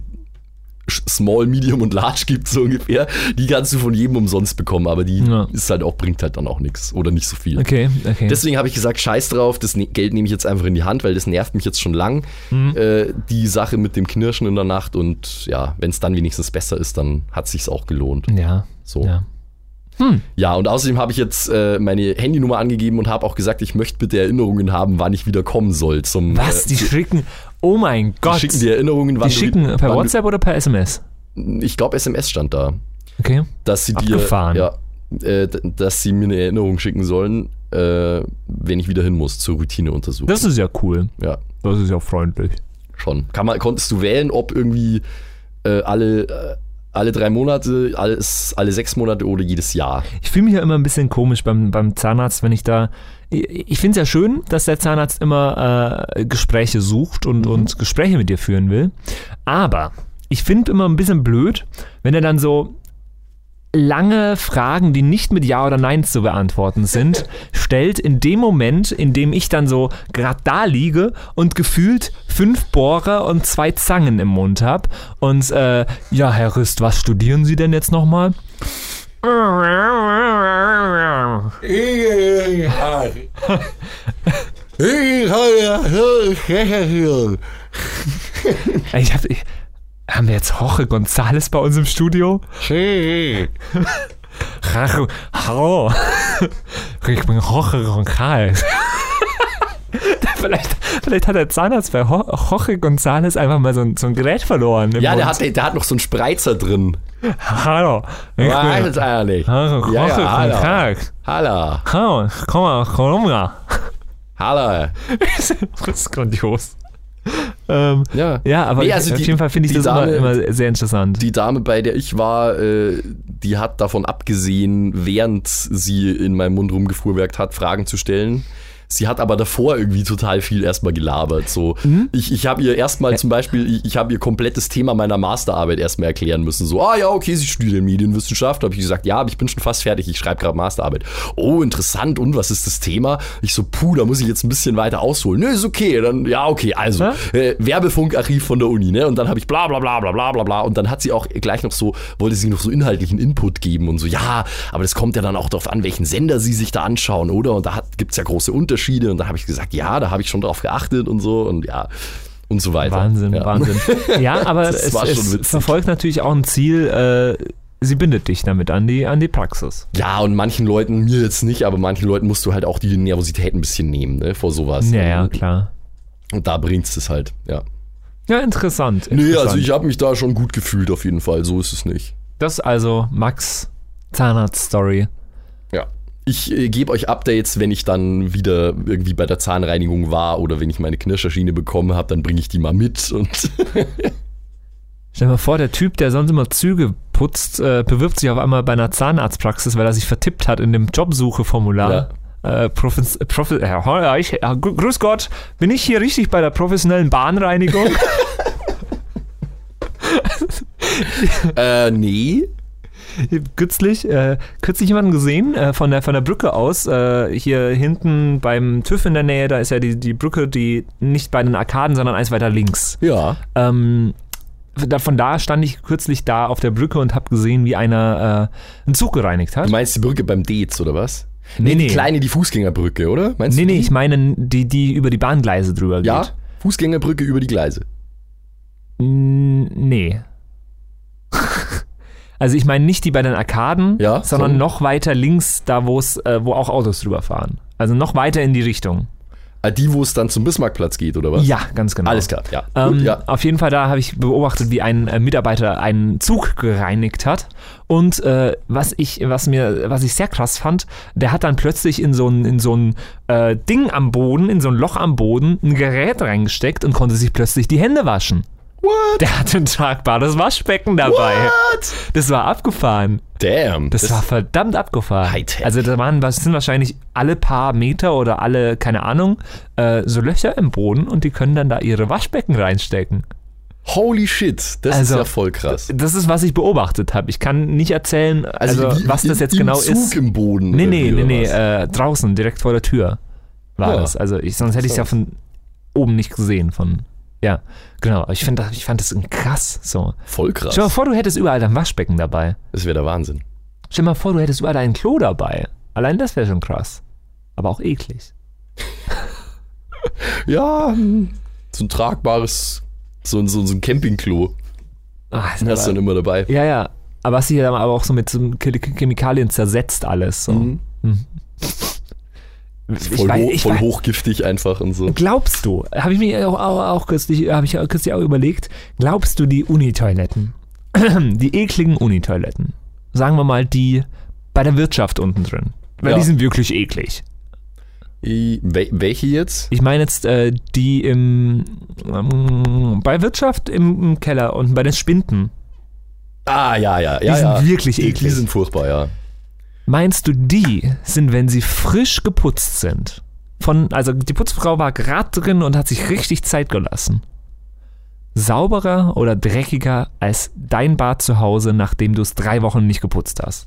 Speaker 2: Small, Medium und Large gibt, so ungefähr. Die kannst du von jedem umsonst bekommen, aber die ja. ist halt auch, bringt halt dann auch nichts oder nicht so viel.
Speaker 1: Okay, okay.
Speaker 2: Deswegen habe ich gesagt, scheiß drauf, das Geld nehme ich jetzt einfach in die Hand, weil das nervt mich jetzt schon lang. Mhm. Äh, die Sache mit dem Knirschen in der Nacht und ja, wenn es dann wenigstens besser ist, dann hat es sich auch gelohnt.
Speaker 1: Ja.
Speaker 2: So.
Speaker 1: Ja.
Speaker 2: Hm. Ja, und außerdem habe ich jetzt äh, meine Handynummer angegeben und habe auch gesagt, ich möchte bitte Erinnerungen haben, wann ich wieder kommen soll. Zum,
Speaker 1: Was?
Speaker 2: Äh,
Speaker 1: die schicken, oh mein Gott.
Speaker 2: Die schicken die Erinnerungen, wann
Speaker 1: Die schicken
Speaker 2: du,
Speaker 1: per
Speaker 2: wann
Speaker 1: WhatsApp
Speaker 2: du,
Speaker 1: oder per S M S?
Speaker 2: Ich glaube, S M S stand da.
Speaker 1: Okay.
Speaker 2: Dass sie
Speaker 1: Abgefahren.
Speaker 2: dir, ja, äh, dass sie mir eine Erinnerung schicken sollen, äh, wenn ich wieder hin muss zur Routineuntersuchung.
Speaker 1: Das ist ja cool.
Speaker 2: Ja.
Speaker 1: Das ist ja freundlich.
Speaker 2: Schon. Kann man, konntest du wählen, ob irgendwie äh, alle... Äh, Alle drei Monate, alles, alle sechs Monate oder jedes Jahr.
Speaker 1: Ich fühle mich ja immer ein bisschen komisch beim, beim Zahnarzt, wenn ich da. Ich, ich finde es ja schön, dass der Zahnarzt immer äh, Gespräche sucht und, mhm. und Gespräche mit dir führen will. Aber ich finde immer ein bisschen blöd, wenn er dann so lange Fragen, die nicht mit Ja oder Nein zu beantworten sind, stellt in dem Moment, in dem ich dann so gerade da liege und gefühlt fünf Bohrer und zwei Zangen im Mund habe. Und äh, ja, Herr Rüst, was studieren Sie denn jetzt nochmal? Ich hab... Ich, Haben wir jetzt Jorge González bei uns im Studio? Hallo. Ich bin Jorge González. vielleicht, vielleicht hat der Zahnarzt bei Jorge González einfach mal so ein, so ein Gerät verloren.
Speaker 2: Ja, der hat, der hat noch so einen Spreizer drin.
Speaker 1: Hallo. Ich
Speaker 2: ja, bin jetzt ehrlich.
Speaker 1: Jorge
Speaker 2: ja, ja,
Speaker 1: González.
Speaker 2: Hallo.
Speaker 1: Hallo. Komm mal, Colombia.
Speaker 2: Hallo.
Speaker 1: Das ist grandios. Ähm, ja. ja, aber
Speaker 2: nee, also
Speaker 1: auf
Speaker 2: die,
Speaker 1: jeden Fall finde ich das Dame, immer, immer sehr interessant.
Speaker 2: Die Dame, bei der ich war, äh, die hat davon abgesehen, während sie in meinem Mund rumgefuhrwerkt hat, Fragen zu stellen. Sie hat aber davor irgendwie total viel erstmal gelabert. So, mhm. Ich, ich habe ihr erstmal zum Beispiel, ich, ich habe ihr komplettes Thema meiner Masterarbeit erstmal erklären müssen. So, ah ja, okay, sie studiert Medienwissenschaft. Da habe ich gesagt, ja, aber ich bin schon fast fertig, ich schreibe gerade Masterarbeit. Oh, interessant, und was ist das Thema? Ich so, puh, da muss ich jetzt ein bisschen weiter ausholen. Nö, ist okay, dann, ja, okay, also, äh, Werbefunkarchiv von der Uni, ne? Und dann habe ich bla bla bla bla bla bla bla. Und dann hat sie auch gleich noch so, wollte sie noch so inhaltlichen Input geben und so, ja, aber das kommt ja dann auch darauf an, welchen Sender sie sich da anschauen, oder? Und da gibt es ja große Unterschiede. Und da habe ich gesagt, ja, da habe ich schon drauf geachtet und so. Und ja, und so weiter.
Speaker 1: Wahnsinn,
Speaker 2: ja.
Speaker 1: Wahnsinn. Ja, aber es, es verfolgt natürlich auch ein Ziel, äh, sie bindet dich damit an die, an die Praxis.
Speaker 2: Ja, und manchen Leuten, mir jetzt nicht, aber manchen Leuten musst du halt auch die Nervosität ein bisschen nehmen, ne, vor sowas.
Speaker 1: Ja, ja, klar.
Speaker 2: Und da bringst es halt, ja.
Speaker 1: Ja, interessant. interessant.
Speaker 2: Nee, also ich habe mich da schon gut gefühlt auf jeden Fall, so ist es nicht.
Speaker 1: Das ist also Max Zahnarzt-Story.
Speaker 2: Ja. Ich äh, gebe euch Updates, wenn ich dann wieder irgendwie bei der Zahnreinigung war oder wenn ich meine Knirscherschiene bekommen habe, dann bringe ich die mal mit. Und
Speaker 1: Stell dir mal vor, der Typ, der sonst immer Züge putzt, äh, bewirbt sich auf einmal bei einer Zahnarztpraxis, weil er sich vertippt hat in dem Jobsuche-Formular. Ja. Äh, Profis, Profi, äh, ich, äh, grüß Gott, bin ich hier richtig bei der professionellen Bahnreinigung?
Speaker 2: äh, nee.
Speaker 1: Kürzlich, äh, kürzlich jemanden gesehen, äh, von, der, von der Brücke aus, äh, hier hinten beim TÜV in der Nähe, da ist ja die, die Brücke, die nicht bei den Arkaden, sondern eins weiter links.
Speaker 2: Ja.
Speaker 1: Ähm, da, von da stand ich kürzlich da auf der Brücke und habe gesehen, wie einer äh, einen Zug gereinigt hat.
Speaker 2: Du meinst die Brücke beim Dez, oder was?
Speaker 1: Nee, nee.
Speaker 2: Die kleine, die Fußgängerbrücke, oder? Meinst
Speaker 1: nee,
Speaker 2: du
Speaker 1: nee,
Speaker 2: die?
Speaker 1: ich meine die, die über die Bahngleise drüber geht.
Speaker 2: Ja, Fußgängerbrücke über die Gleise.
Speaker 1: N- nee. Also ich meine nicht die bei den Arkaden,
Speaker 2: ja,
Speaker 1: sondern
Speaker 2: so.
Speaker 1: noch weiter links, da wo es, äh, wo auch Autos drüber fahren. Also noch weiter in die Richtung.
Speaker 2: Ah, die, wo es dann zum Bismarckplatz geht, oder was?
Speaker 1: Ja, ganz genau.
Speaker 2: Alles klar, ja.
Speaker 1: Ähm,
Speaker 2: Gut, ja.
Speaker 1: Auf jeden Fall, da habe ich beobachtet, wie ein äh, Mitarbeiter einen Zug gereinigt hat. Und äh, was ich, was mir, was ich sehr krass fand, der hat dann plötzlich in so ein, in so ein äh, Ding am Boden, in so ein Loch am Boden, ein Gerät reingesteckt und konnte sich plötzlich die Hände waschen.
Speaker 2: What?
Speaker 1: Der hatte ein tragbares Waschbecken dabei.
Speaker 2: What?
Speaker 1: Das war abgefahren.
Speaker 2: Damn.
Speaker 1: Das, das war verdammt abgefahren.
Speaker 2: Hightech.
Speaker 1: Also da waren, das sind wahrscheinlich alle paar Meter oder alle, keine Ahnung, äh, so Löcher im Boden und die können dann da ihre Waschbecken reinstecken.
Speaker 2: Holy shit, das
Speaker 1: also,
Speaker 2: ist ja voll krass.
Speaker 1: Das ist, was ich beobachtet habe. Ich kann nicht erzählen, also, also wie, was das jetzt
Speaker 2: im
Speaker 1: genau
Speaker 2: Zug
Speaker 1: ist.
Speaker 2: Im Boden.
Speaker 1: Nee, nee, nee, nee, äh, draußen, direkt vor der Tür war
Speaker 2: ja.
Speaker 1: das. Also ich, sonst hätte ich es ja von oben nicht gesehen. Von, ja, genau. Ich, find, ich fand das krass. So.
Speaker 2: Voll krass.
Speaker 1: Stell dir mal vor, du hättest überall ein Waschbecken dabei.
Speaker 2: Das wäre der Wahnsinn.
Speaker 1: Stell dir mal vor, du hättest überall ein Klo dabei. Allein das wäre schon krass. Aber auch eklig.
Speaker 2: Ja, so ein tragbares, so ein, so ein Campingklo.
Speaker 1: Ach,
Speaker 2: das hast du dann immer dabei.
Speaker 1: Ja, ja. Aber was sich ja aber auch so mit so Chemikalien zersetzt alles. So.
Speaker 2: Mhm.
Speaker 1: Mhm.
Speaker 2: Voll,
Speaker 1: weiß,
Speaker 2: hoch, voll
Speaker 1: weiß,
Speaker 2: hochgiftig einfach und so.
Speaker 1: Glaubst du, habe ich mir auch, auch, auch kürzlich, habe ich kürzlich auch überlegt, glaubst du die Unitoiletten, die ekligen Unitoiletten, sagen wir mal die bei der Wirtschaft unten drin, weil
Speaker 2: ja.
Speaker 1: die sind wirklich eklig.
Speaker 2: I, wel, welche jetzt?
Speaker 1: Ich meine jetzt äh, die im ähm, bei Wirtschaft im, im Keller und bei den Spinden.
Speaker 2: Ah, ja, ja, ja.
Speaker 1: Die sind
Speaker 2: ja.
Speaker 1: wirklich
Speaker 2: die,
Speaker 1: eklig.
Speaker 2: Die sind furchtbar, ja.
Speaker 1: Meinst du, die sind, wenn sie frisch geputzt sind, von, also die Putzfrau war gerade drin und hat sich richtig Zeit gelassen, sauberer oder dreckiger als dein Bad zu Hause, nachdem du es drei Wochen nicht geputzt hast?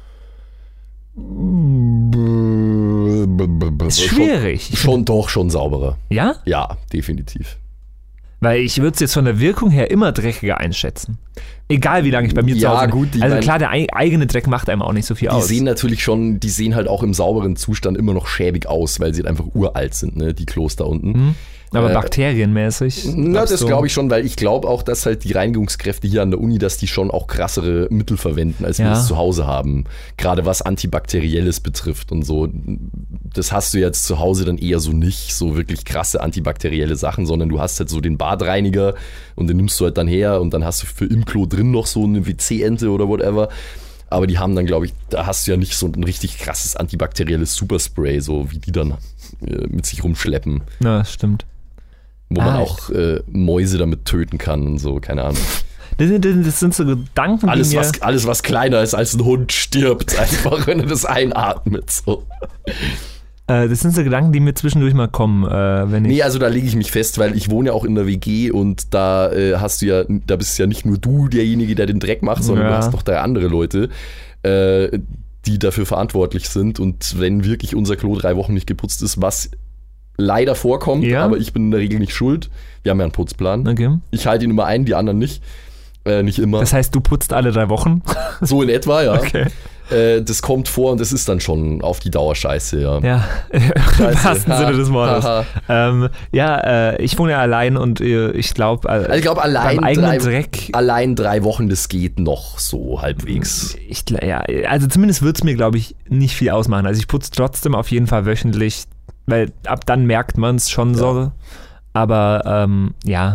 Speaker 1: Ist schwierig.
Speaker 2: Schon, schon doch, schon sauberer.
Speaker 1: Ja?
Speaker 2: Ja, definitiv.
Speaker 1: Weil ich würde es jetzt von der Wirkung her immer dreckiger einschätzen. Egal wie lange ich bei mir
Speaker 2: ja,
Speaker 1: zu Hause bin.
Speaker 2: Gut, die
Speaker 1: also
Speaker 2: mein,
Speaker 1: klar, der eigene Dreck macht einem auch nicht so viel
Speaker 2: die
Speaker 1: aus.
Speaker 2: Die sehen natürlich schon, die sehen halt auch im sauberen Zustand immer noch schäbig aus, weil sie halt einfach uralt sind, ne, die Klos da unten.
Speaker 1: Mhm. Aber
Speaker 2: äh,
Speaker 1: bakterienmäßig?
Speaker 2: Na, das glaube ich schon, weil ich glaube auch, dass halt die Reinigungskräfte hier an der Uni, dass die schon auch krassere Mittel verwenden, als wir
Speaker 1: ja.
Speaker 2: es zu Hause haben. Gerade was Antibakterielles betrifft und so. Das hast du jetzt zu Hause dann eher so nicht, so wirklich krasse antibakterielle Sachen, sondern du hast halt so den Badreiniger und den nimmst du halt dann her und dann hast du für im Klo drin noch so eine W C-Ente oder whatever. Aber die haben dann, glaube ich, da hast du ja nicht so ein richtig krasses antibakterielles Superspray, so wie die dann äh, mit sich rumschleppen.
Speaker 1: Ja, stimmt.
Speaker 2: Wo man ah, auch äh, Mäuse damit töten kann und so, keine Ahnung.
Speaker 1: Das sind, das sind so Gedanken,
Speaker 2: alles,
Speaker 1: die mir...
Speaker 2: Was, alles, was kleiner ist als ein Hund, stirbt einfach, wenn du das einatmet. So.
Speaker 1: Äh, das sind so Gedanken, die mir zwischendurch mal kommen, äh, wenn ich...
Speaker 2: Nee, also da lege ich mich fest, weil ich wohne ja auch in der W G und da äh, hast du ja, da bist ja nicht nur du derjenige, der den Dreck macht, sondern ja. du hast noch drei andere Leute, äh, die dafür verantwortlich sind. Und wenn wirklich unser Klo drei Wochen nicht geputzt ist, was... leider vorkommt, ja. aber ich bin in der Regel nicht schuld. Wir haben ja einen Putzplan. Okay. Ich halte ihn immer ein, die anderen nicht. Äh, nicht immer.
Speaker 1: Das heißt, du putzt alle drei Wochen?
Speaker 2: So in etwa, ja.
Speaker 1: Okay.
Speaker 2: äh, das kommt vor und das ist dann schon auf die Dauer scheiße, ja.
Speaker 1: Ja, im wahrsten Sinne des Wortes. ähm, ja, äh, ich wohne ja allein und äh, ich glaube, äh,
Speaker 2: also ich glaube, allein,
Speaker 1: drei,
Speaker 2: Dreck, allein drei Wochen, das geht noch so halbwegs.
Speaker 1: Ich, ja, also zumindest wird es mir, glaube ich, nicht viel ausmachen. Also ich putze trotzdem auf jeden Fall wöchentlich, weil ab dann merkt man es schon so. Ja. Aber ähm, ja,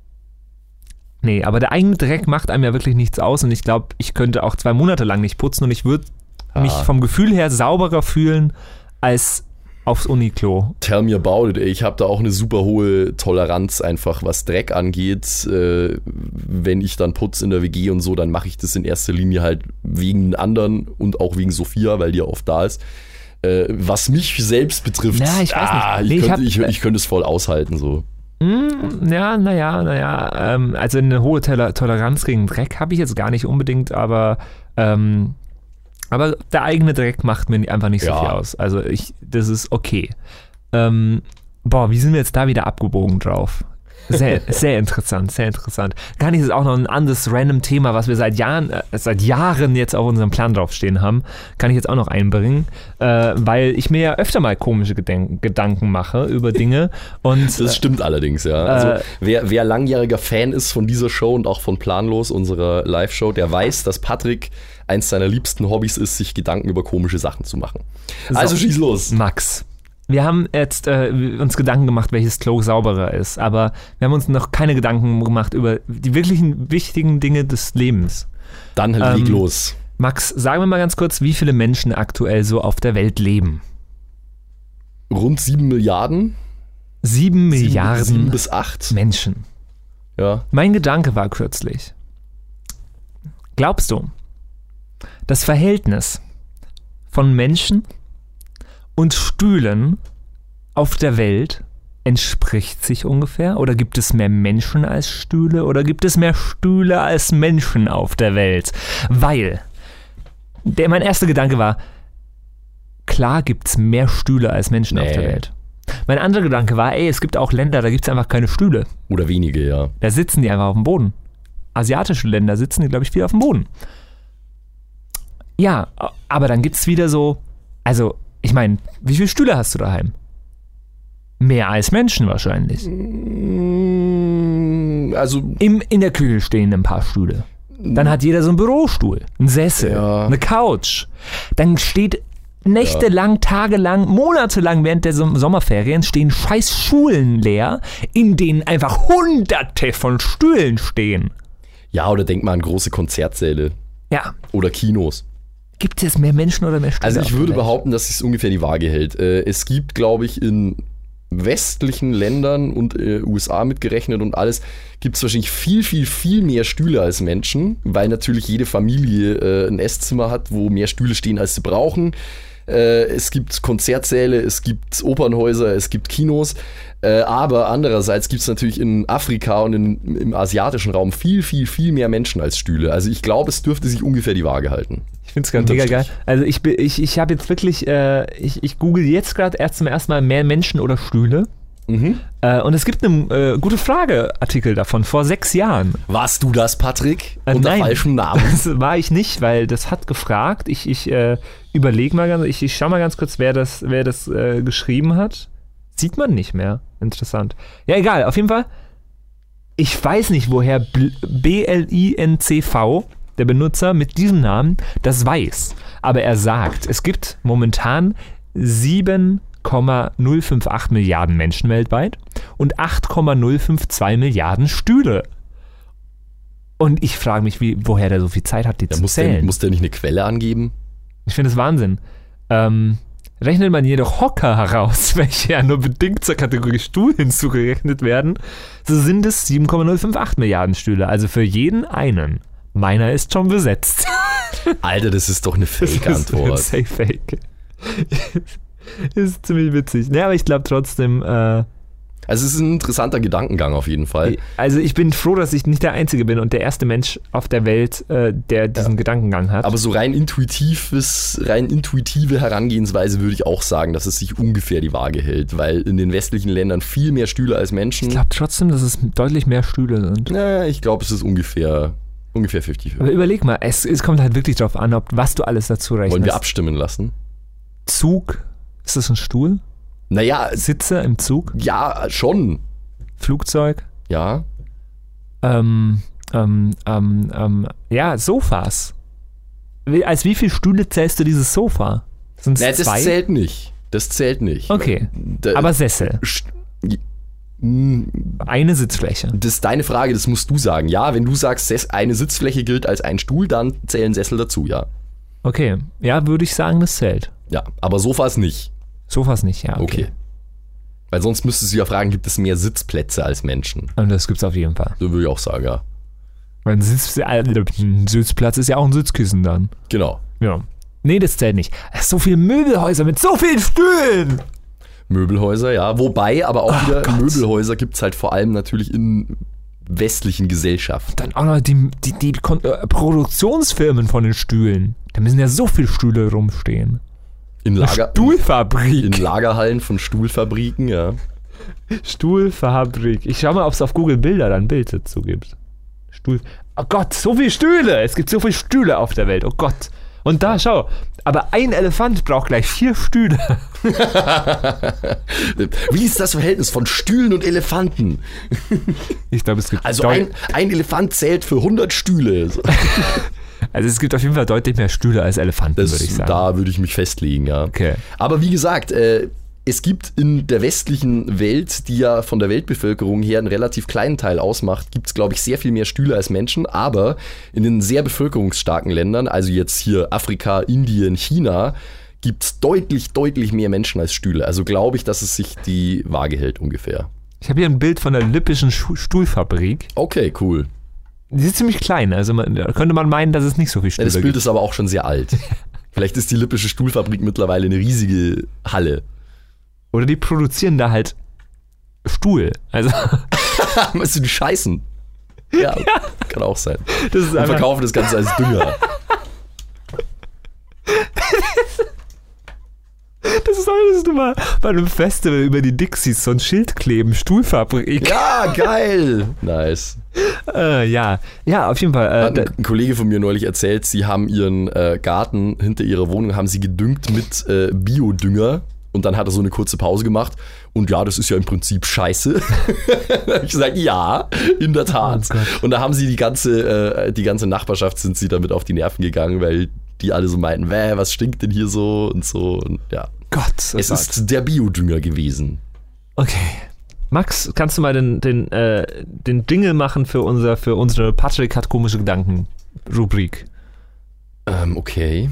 Speaker 1: nee, aber der eigene Dreck macht einem ja wirklich nichts aus und ich glaube, ich könnte auch zwei Monate lang nicht putzen und ich würde ah. mich vom Gefühl her sauberer fühlen als aufs Uniklo.
Speaker 2: Tell me about it, ey. Ich habe da auch eine super hohe Toleranz einfach, was Dreck angeht. Äh, wenn ich dann putze in der W G und so, dann mache ich das in erster Linie halt wegen anderen und auch wegen Sophia, weil die ja oft da ist. Äh, was mich selbst betrifft,
Speaker 1: ja, ich, weiß
Speaker 2: ah,
Speaker 1: nicht.
Speaker 2: ich,
Speaker 1: Nee,
Speaker 2: könnte,
Speaker 1: ich,
Speaker 2: ich,
Speaker 1: hab,
Speaker 2: ich könnte es voll aushalten so.
Speaker 1: Mm, ja, naja, naja. Ähm, also eine hohe Toler- Toleranz gegen Dreck habe ich jetzt gar nicht unbedingt, aber ähm, aber der eigene Dreck macht mir einfach nicht so
Speaker 2: Ja.
Speaker 1: viel aus. Also ich, das ist okay. Ähm, boah, wie sind wir jetzt da wieder abgebogen drauf? Sehr, sehr interessant, sehr interessant. Gar nicht, ist auch noch ein anderes random Thema, was wir seit Jahren, äh, seit Jahren jetzt auf unserem Plan draufstehen haben, kann ich jetzt auch noch einbringen, äh, weil ich mir ja öfter mal komische Gedenk- Gedanken mache über Dinge. Und,
Speaker 2: Das stimmt allerdings, ja. Also
Speaker 1: äh,
Speaker 2: wer, wer langjähriger Fan ist von dieser Show und auch von Planlos, unserer Live-Show, der weiß, dass Patrick eins seiner liebsten Hobbys ist, sich Gedanken über komische Sachen zu machen. Also
Speaker 1: so,
Speaker 2: schieß los.
Speaker 1: Max, wir haben jetzt äh, uns Gedanken gemacht, welches Klo sauberer ist, aber wir haben uns noch keine Gedanken gemacht über die wirklichen wichtigen Dinge des Lebens.
Speaker 2: Dann leg
Speaker 1: Ähm,
Speaker 2: los.
Speaker 1: Max, sagen wir mal ganz kurz, wie viele Menschen aktuell so auf der Welt leben?
Speaker 2: Rund sieben Milliarden.
Speaker 1: Sieben Milliarden
Speaker 2: Sieben, sieben bis acht.
Speaker 1: Menschen.
Speaker 2: Ja.
Speaker 1: Mein Gedanke war kürzlich, glaubst du, das Verhältnis von Menschen und Stühlen auf der Welt entspricht sich ungefähr? Oder gibt es mehr Menschen als Stühle? Oder gibt es mehr Stühle als Menschen auf der Welt? Weil, der, mein erster Gedanke war, klar gibt es mehr Stühle als Menschen
Speaker 2: Nee.
Speaker 1: auf der Welt. Mein anderer Gedanke war, ey, es gibt auch Länder, da gibt es einfach keine Stühle.
Speaker 2: Oder wenige, ja.
Speaker 1: Da sitzen die einfach auf dem Boden. Asiatische Länder sitzen die, glaube ich, viel auf dem Boden. Ja, aber dann gibt es wieder so, also, ich meine, wie viele Stühle hast du daheim? Mehr als Menschen wahrscheinlich.
Speaker 2: Also,
Speaker 1: Im, in der Küche stehen ein paar Stühle. Dann hat jeder so einen Bürostuhl, einen Sessel,
Speaker 2: Ja.
Speaker 1: eine Couch. Dann steht nächtelang, tagelang, monatelang während der Som- Sommerferien stehen scheiß Schulen leer, in denen einfach hunderte von Stühlen stehen.
Speaker 2: ja, oder denk mal an große Konzertsäle
Speaker 1: Ja,
Speaker 2: oder Kinos.
Speaker 1: gibt es mehr Menschen oder mehr Stühle?
Speaker 2: Also
Speaker 1: auf
Speaker 2: ich
Speaker 1: der
Speaker 2: würde
Speaker 1: Welt?
Speaker 2: behaupten, dass es ungefähr die Waage hält. Äh, Es gibt, glaube ich, in westlichen Ländern und äh, U S A mitgerechnet und alles, gibt es wahrscheinlich viel, viel, viel mehr Stühle als Menschen, weil natürlich jede Familie äh, ein Esszimmer hat, wo mehr Stühle stehen, als sie brauchen. Äh, es gibt Konzertsäle, es gibt Opernhäuser, es gibt Kinos. Äh, aber andererseits gibt es natürlich in Afrika und in, im asiatischen Raum viel, viel, viel mehr Menschen als Stühle. Also ich glaube, es dürfte sich ungefähr die Waage halten.
Speaker 1: Ich finde es gerade
Speaker 2: Unterm
Speaker 1: mega geil.
Speaker 2: Strich.
Speaker 1: Also ich, bin- ich, ich habe jetzt wirklich, äh, ich, ich google jetzt gerade erst zum ersten Mal mehr Menschen oder Stühle.
Speaker 2: Mhm.
Speaker 1: Äh, und es gibt einen äh, gute Frage-Artikel davon vor sechs Jahren.
Speaker 2: Warst du das, Patrick?
Speaker 1: Äh,
Speaker 2: Unter
Speaker 1: nein.
Speaker 2: falschem Namen.
Speaker 1: Das war ich nicht, weil das hat gefragt. Ich, ich äh, überlege mal ganz, ich, ich schau mal ganz kurz, wer das, wer das äh, geschrieben hat. Sieht man nicht mehr. Interessant. Ja, egal, auf jeden Fall. Ich weiß nicht, woher B L I N C V, der Benutzer mit diesem Namen, das weiß. Aber er sagt, es gibt momentan sieben Komma null fünf acht Milliarden Menschen weltweit und acht Komma null fünf zwei Milliarden Stühle. Und ich frage mich, wie, woher der so viel Zeit hat, die
Speaker 2: Da
Speaker 1: zu
Speaker 2: muss der,
Speaker 1: zählen.
Speaker 2: muss der nicht eine Quelle angeben?
Speaker 1: Ich finde das Wahnsinn. Ähm, rechnet man jedoch Hocker heraus, welche ja nur bedingt zur Kategorie Stuhl hinzugerechnet werden, so sind es sieben Komma null fünf acht Milliarden Stühle. Also für jeden einen. Meiner ist schon besetzt.
Speaker 2: Alter, das ist doch eine Fake-Antwort.
Speaker 1: Safe Fake. Ist ziemlich witzig. Ja, aber ich glaube trotzdem, äh,
Speaker 2: Also es ist ein interessanter Gedankengang auf jeden Fall.
Speaker 1: also ich bin froh, dass ich nicht der Einzige bin und der erste Mensch auf der Welt, äh, der diesen
Speaker 2: Ja.
Speaker 1: Gedankengang hat.
Speaker 2: Aber so rein intuitives, rein intuitive Herangehensweise würde ich auch sagen, dass es sich ungefähr die Waage hält, weil in den westlichen Ländern viel mehr Stühle als Menschen.
Speaker 1: ich glaube trotzdem, dass es deutlich mehr Stühle sind.
Speaker 2: Na, ich glaube, es ist ungefähr, Ungefähr fünfzig fünfzig.
Speaker 1: Aber überleg mal, es, es kommt halt wirklich drauf an, ob, was du alles dazu rechnest.
Speaker 2: Wollen wir abstimmen lassen?
Speaker 1: Zug, ist das ein Stuhl?
Speaker 2: Naja,
Speaker 1: Sitze im Zug?
Speaker 2: ja, schon.
Speaker 1: Flugzeug?
Speaker 2: Ja.
Speaker 1: Ähm, ähm, ähm, ähm, ja, Sofas. Wie- Als wie viele Stühle zählst du dieses Sofa? Sind
Speaker 2: Naja,
Speaker 1: es
Speaker 2: das
Speaker 1: zwei?
Speaker 2: zählt nicht. Das zählt nicht.
Speaker 1: Okay,
Speaker 2: Da,
Speaker 1: aber Sessel.
Speaker 2: St- Mm,
Speaker 1: Eine Sitzfläche.
Speaker 2: Das ist deine Frage, das musst du sagen. Ja, wenn du sagst, Ses- eine Sitzfläche gilt als ein Stuhl, dann zählen Sessel dazu, ja.
Speaker 1: Okay, ja, würde ich sagen, das zählt.
Speaker 2: Ja, aber Sofas nicht.
Speaker 1: Sofas nicht, ja.
Speaker 2: Okay.
Speaker 1: Okay.
Speaker 2: Weil sonst müsstest du ja fragen, gibt es mehr Sitzplätze als Menschen?
Speaker 1: Und das gibt's auf jeden Fall.
Speaker 2: So würde ich auch sagen, ja.
Speaker 1: Weil ein, Sitz, ein Sitzplatz ist ja auch ein Sitzkissen dann.
Speaker 2: Genau.
Speaker 1: Ja. Nee, das zählt nicht. Es ist so viele Möbelhäuser mit so vielen Stühlen.
Speaker 2: Möbelhäuser, ja. Wobei, aber auch
Speaker 1: Oh
Speaker 2: wieder
Speaker 1: Gott.
Speaker 2: Möbelhäuser gibt es halt vor allem natürlich in westlichen Gesellschaften.
Speaker 1: Dann auch noch die, die, die Kon äh, Produktionsfirmen von den Stühlen. Da müssen ja so viele Stühle rumstehen.
Speaker 2: In, Lager,
Speaker 1: Stuhlfabrik.
Speaker 2: in Lagerhallen von Stuhlfabriken, ja.
Speaker 1: Stuhlfabrik. Ich schau mal, ob es auf Google Bilder dann ein Bild dazu gibt. Stuhl. Oh Gott, so viele Stühle. Es gibt so viele Stühle auf der Welt. Oh Gott. Und da, schau. Aber ein Elefant braucht gleich vier Stühle.
Speaker 2: Wie ist das Verhältnis von Stühlen und Elefanten?
Speaker 1: Ich glaube, es gibt
Speaker 2: Also
Speaker 1: deut-
Speaker 2: ein, ein Elefant zählt für hundert Stühle.
Speaker 1: also es gibt auf jeden Fall deutlich mehr Stühle als Elefanten,
Speaker 2: Das,
Speaker 1: würde ich sagen.
Speaker 2: Da würde ich mich festlegen, ja.
Speaker 1: Okay.
Speaker 2: Aber wie gesagt, äh, es gibt in der westlichen Welt, die ja von der Weltbevölkerung her einen relativ kleinen Teil ausmacht, gibt es, glaube ich, sehr viel mehr Stühle als Menschen. Aber in den sehr bevölkerungsstarken Ländern, also jetzt hier Afrika, Indien, China, gibt es deutlich, deutlich mehr Menschen als Stühle. Also glaube ich, dass es sich die Waage hält ungefähr.
Speaker 1: Ich habe hier ein Bild von der Lippischen Schu- Stuhlfabrik.
Speaker 2: Okay, cool.
Speaker 1: Die ist ziemlich klein, also man, da könnte man meinen, dass es nicht so viel
Speaker 2: Ja,
Speaker 1: Stühle
Speaker 2: das Bild
Speaker 1: gibt.
Speaker 2: ist aber auch schon sehr alt. Vielleicht ist die Lippische Stuhlfabrik mittlerweile eine riesige Halle.
Speaker 1: Oder die produzieren da halt Stuhl. Also
Speaker 2: Meinst du, die scheißen? Ja, kann auch sein.
Speaker 1: das ist
Speaker 2: Und
Speaker 1: einfach,
Speaker 2: verkaufen das Ganze als Dünger.
Speaker 1: das solltest du mal bei einem Festival über die Dixies so ein Schild kleben, Stuhlfabrik.
Speaker 2: Ja, geil. Nice.
Speaker 1: Äh, ja. ja, auf jeden Fall. Äh,
Speaker 2: Hat
Speaker 1: da,
Speaker 2: ein, ein Kollege von mir neulich erzählt, sie haben ihren äh, Garten hinter ihrer Wohnung, haben sie gedüngt mit äh, Biodünger. Und dann hat er so eine kurze Pause gemacht. Und ja, das ist ja im Prinzip scheiße. Da habe ich gesagt, ja, in der Tat.
Speaker 1: Oh Gott.
Speaker 2: Und da haben sie die ganze, äh, die ganze Nachbarschaft sind sie damit auf die Nerven gegangen, weil die alle so meinten, Wäh, was stinkt denn hier so und so. Und ja,
Speaker 1: Gott, oh
Speaker 2: es
Speaker 1: Gott.
Speaker 2: ist der Biodünger gewesen.
Speaker 1: Okay. Max, kannst du mal den, den, äh, den Jingle machen für, unser, für unsere Patrick hat komische Gedanken Rubrik?
Speaker 2: Ähm, okay.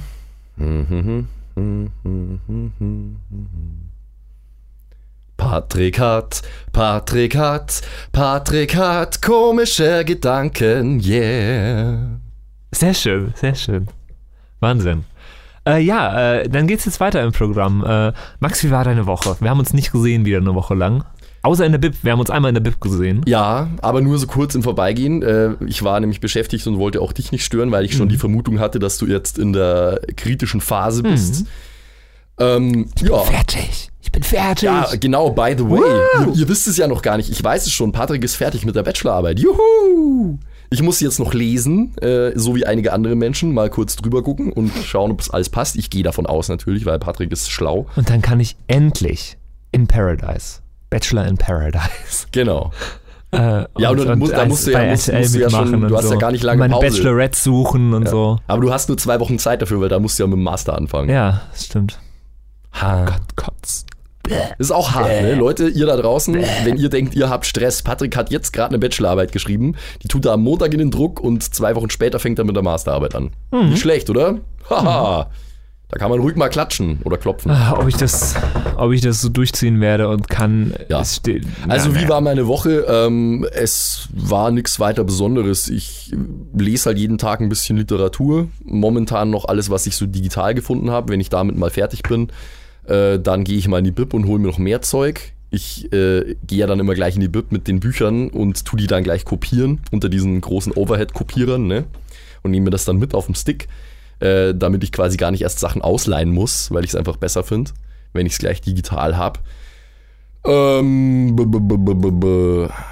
Speaker 2: Patrick hat, Patrick hat, Patrick hat komische Gedanken, yeah.
Speaker 1: Sehr schön, sehr schön. Wahnsinn. Äh, ja, äh, dann geht's jetzt weiter im Programm. Äh, Max, wie war deine Woche? Wir haben uns nicht gesehen wieder eine Woche lang. Außer in der Bib. Wir haben uns einmal in der Bib gesehen.
Speaker 2: Ja, aber nur so kurz im Vorbeigehen. Äh, Ich war nämlich beschäftigt und wollte auch dich nicht stören, weil ich schon die Vermutung hatte, dass du jetzt in der kritischen Phase bist. Ähm, ja.
Speaker 1: Fertig. Ich bin fertig.
Speaker 2: Ja, genau, by the way. Ihr, ihr wisst es ja noch gar nicht. Ich weiß es schon. Patrick ist fertig mit der Bachelorarbeit. Juhu! Ich muss jetzt noch lesen, äh, so wie einige andere Menschen, mal kurz drüber gucken und schauen, ob es alles passt. Ich gehe davon aus natürlich, weil Patrick ist schlau.
Speaker 1: Und dann kann ich endlich in Paradise. Bachelor in Paradise.
Speaker 2: Genau.
Speaker 1: Äh,
Speaker 2: Ja, und, und, musst, da
Speaker 1: als
Speaker 2: musst du ja,
Speaker 1: bei
Speaker 2: musst,
Speaker 1: R T L
Speaker 2: musst du ja schon,
Speaker 1: mitmachen
Speaker 2: du
Speaker 1: und
Speaker 2: hast ja
Speaker 1: so.
Speaker 2: gar nicht lange
Speaker 1: Meine
Speaker 2: Pause.
Speaker 1: Bachelorette suchen und
Speaker 2: Ja.
Speaker 1: so.
Speaker 2: Aber du hast nur zwei Wochen Zeit dafür, weil da musst du ja mit dem Master anfangen.
Speaker 1: Ja, das stimmt.
Speaker 2: Ha.
Speaker 1: Gott, Kotz.
Speaker 2: Das ist auch hart, ne? Leute, ihr da draußen, wenn ihr denkt, ihr habt Stress, Patrick hat jetzt gerade eine Bachelorarbeit geschrieben, die tut er am Montag in den Druck und zwei Wochen später fängt er mit der Masterarbeit an.
Speaker 1: Mhm.
Speaker 2: Nicht schlecht, oder? Haha. Da kann man ruhig mal klatschen oder klopfen.
Speaker 1: Ah, ob ich das, ob ich das so durchziehen werde und kann.
Speaker 2: Ja.
Speaker 1: es steht-
Speaker 2: Also
Speaker 1: na,
Speaker 2: wie
Speaker 1: na.
Speaker 2: war meine Woche? Ähm, es war nichts weiter Besonderes. Ich lese halt jeden Tag ein bisschen Literatur. Momentan noch alles, was ich so digital gefunden habe. Wenn ich damit mal fertig bin, äh, dann gehe ich mal in die Bib und hole mir noch mehr Zeug. Ich äh, gehe ja dann immer gleich in die Bib mit den Büchern und tu die dann gleich kopieren unter diesen großen Overhead-Kopierern, ne? Und nehme mir das dann mit auf dem Stick, äh, damit ich quasi gar nicht erst Sachen ausleihen muss, weil ich es einfach besser finde, wenn ich es gleich digital habe. Ähm, b -b -b -b -b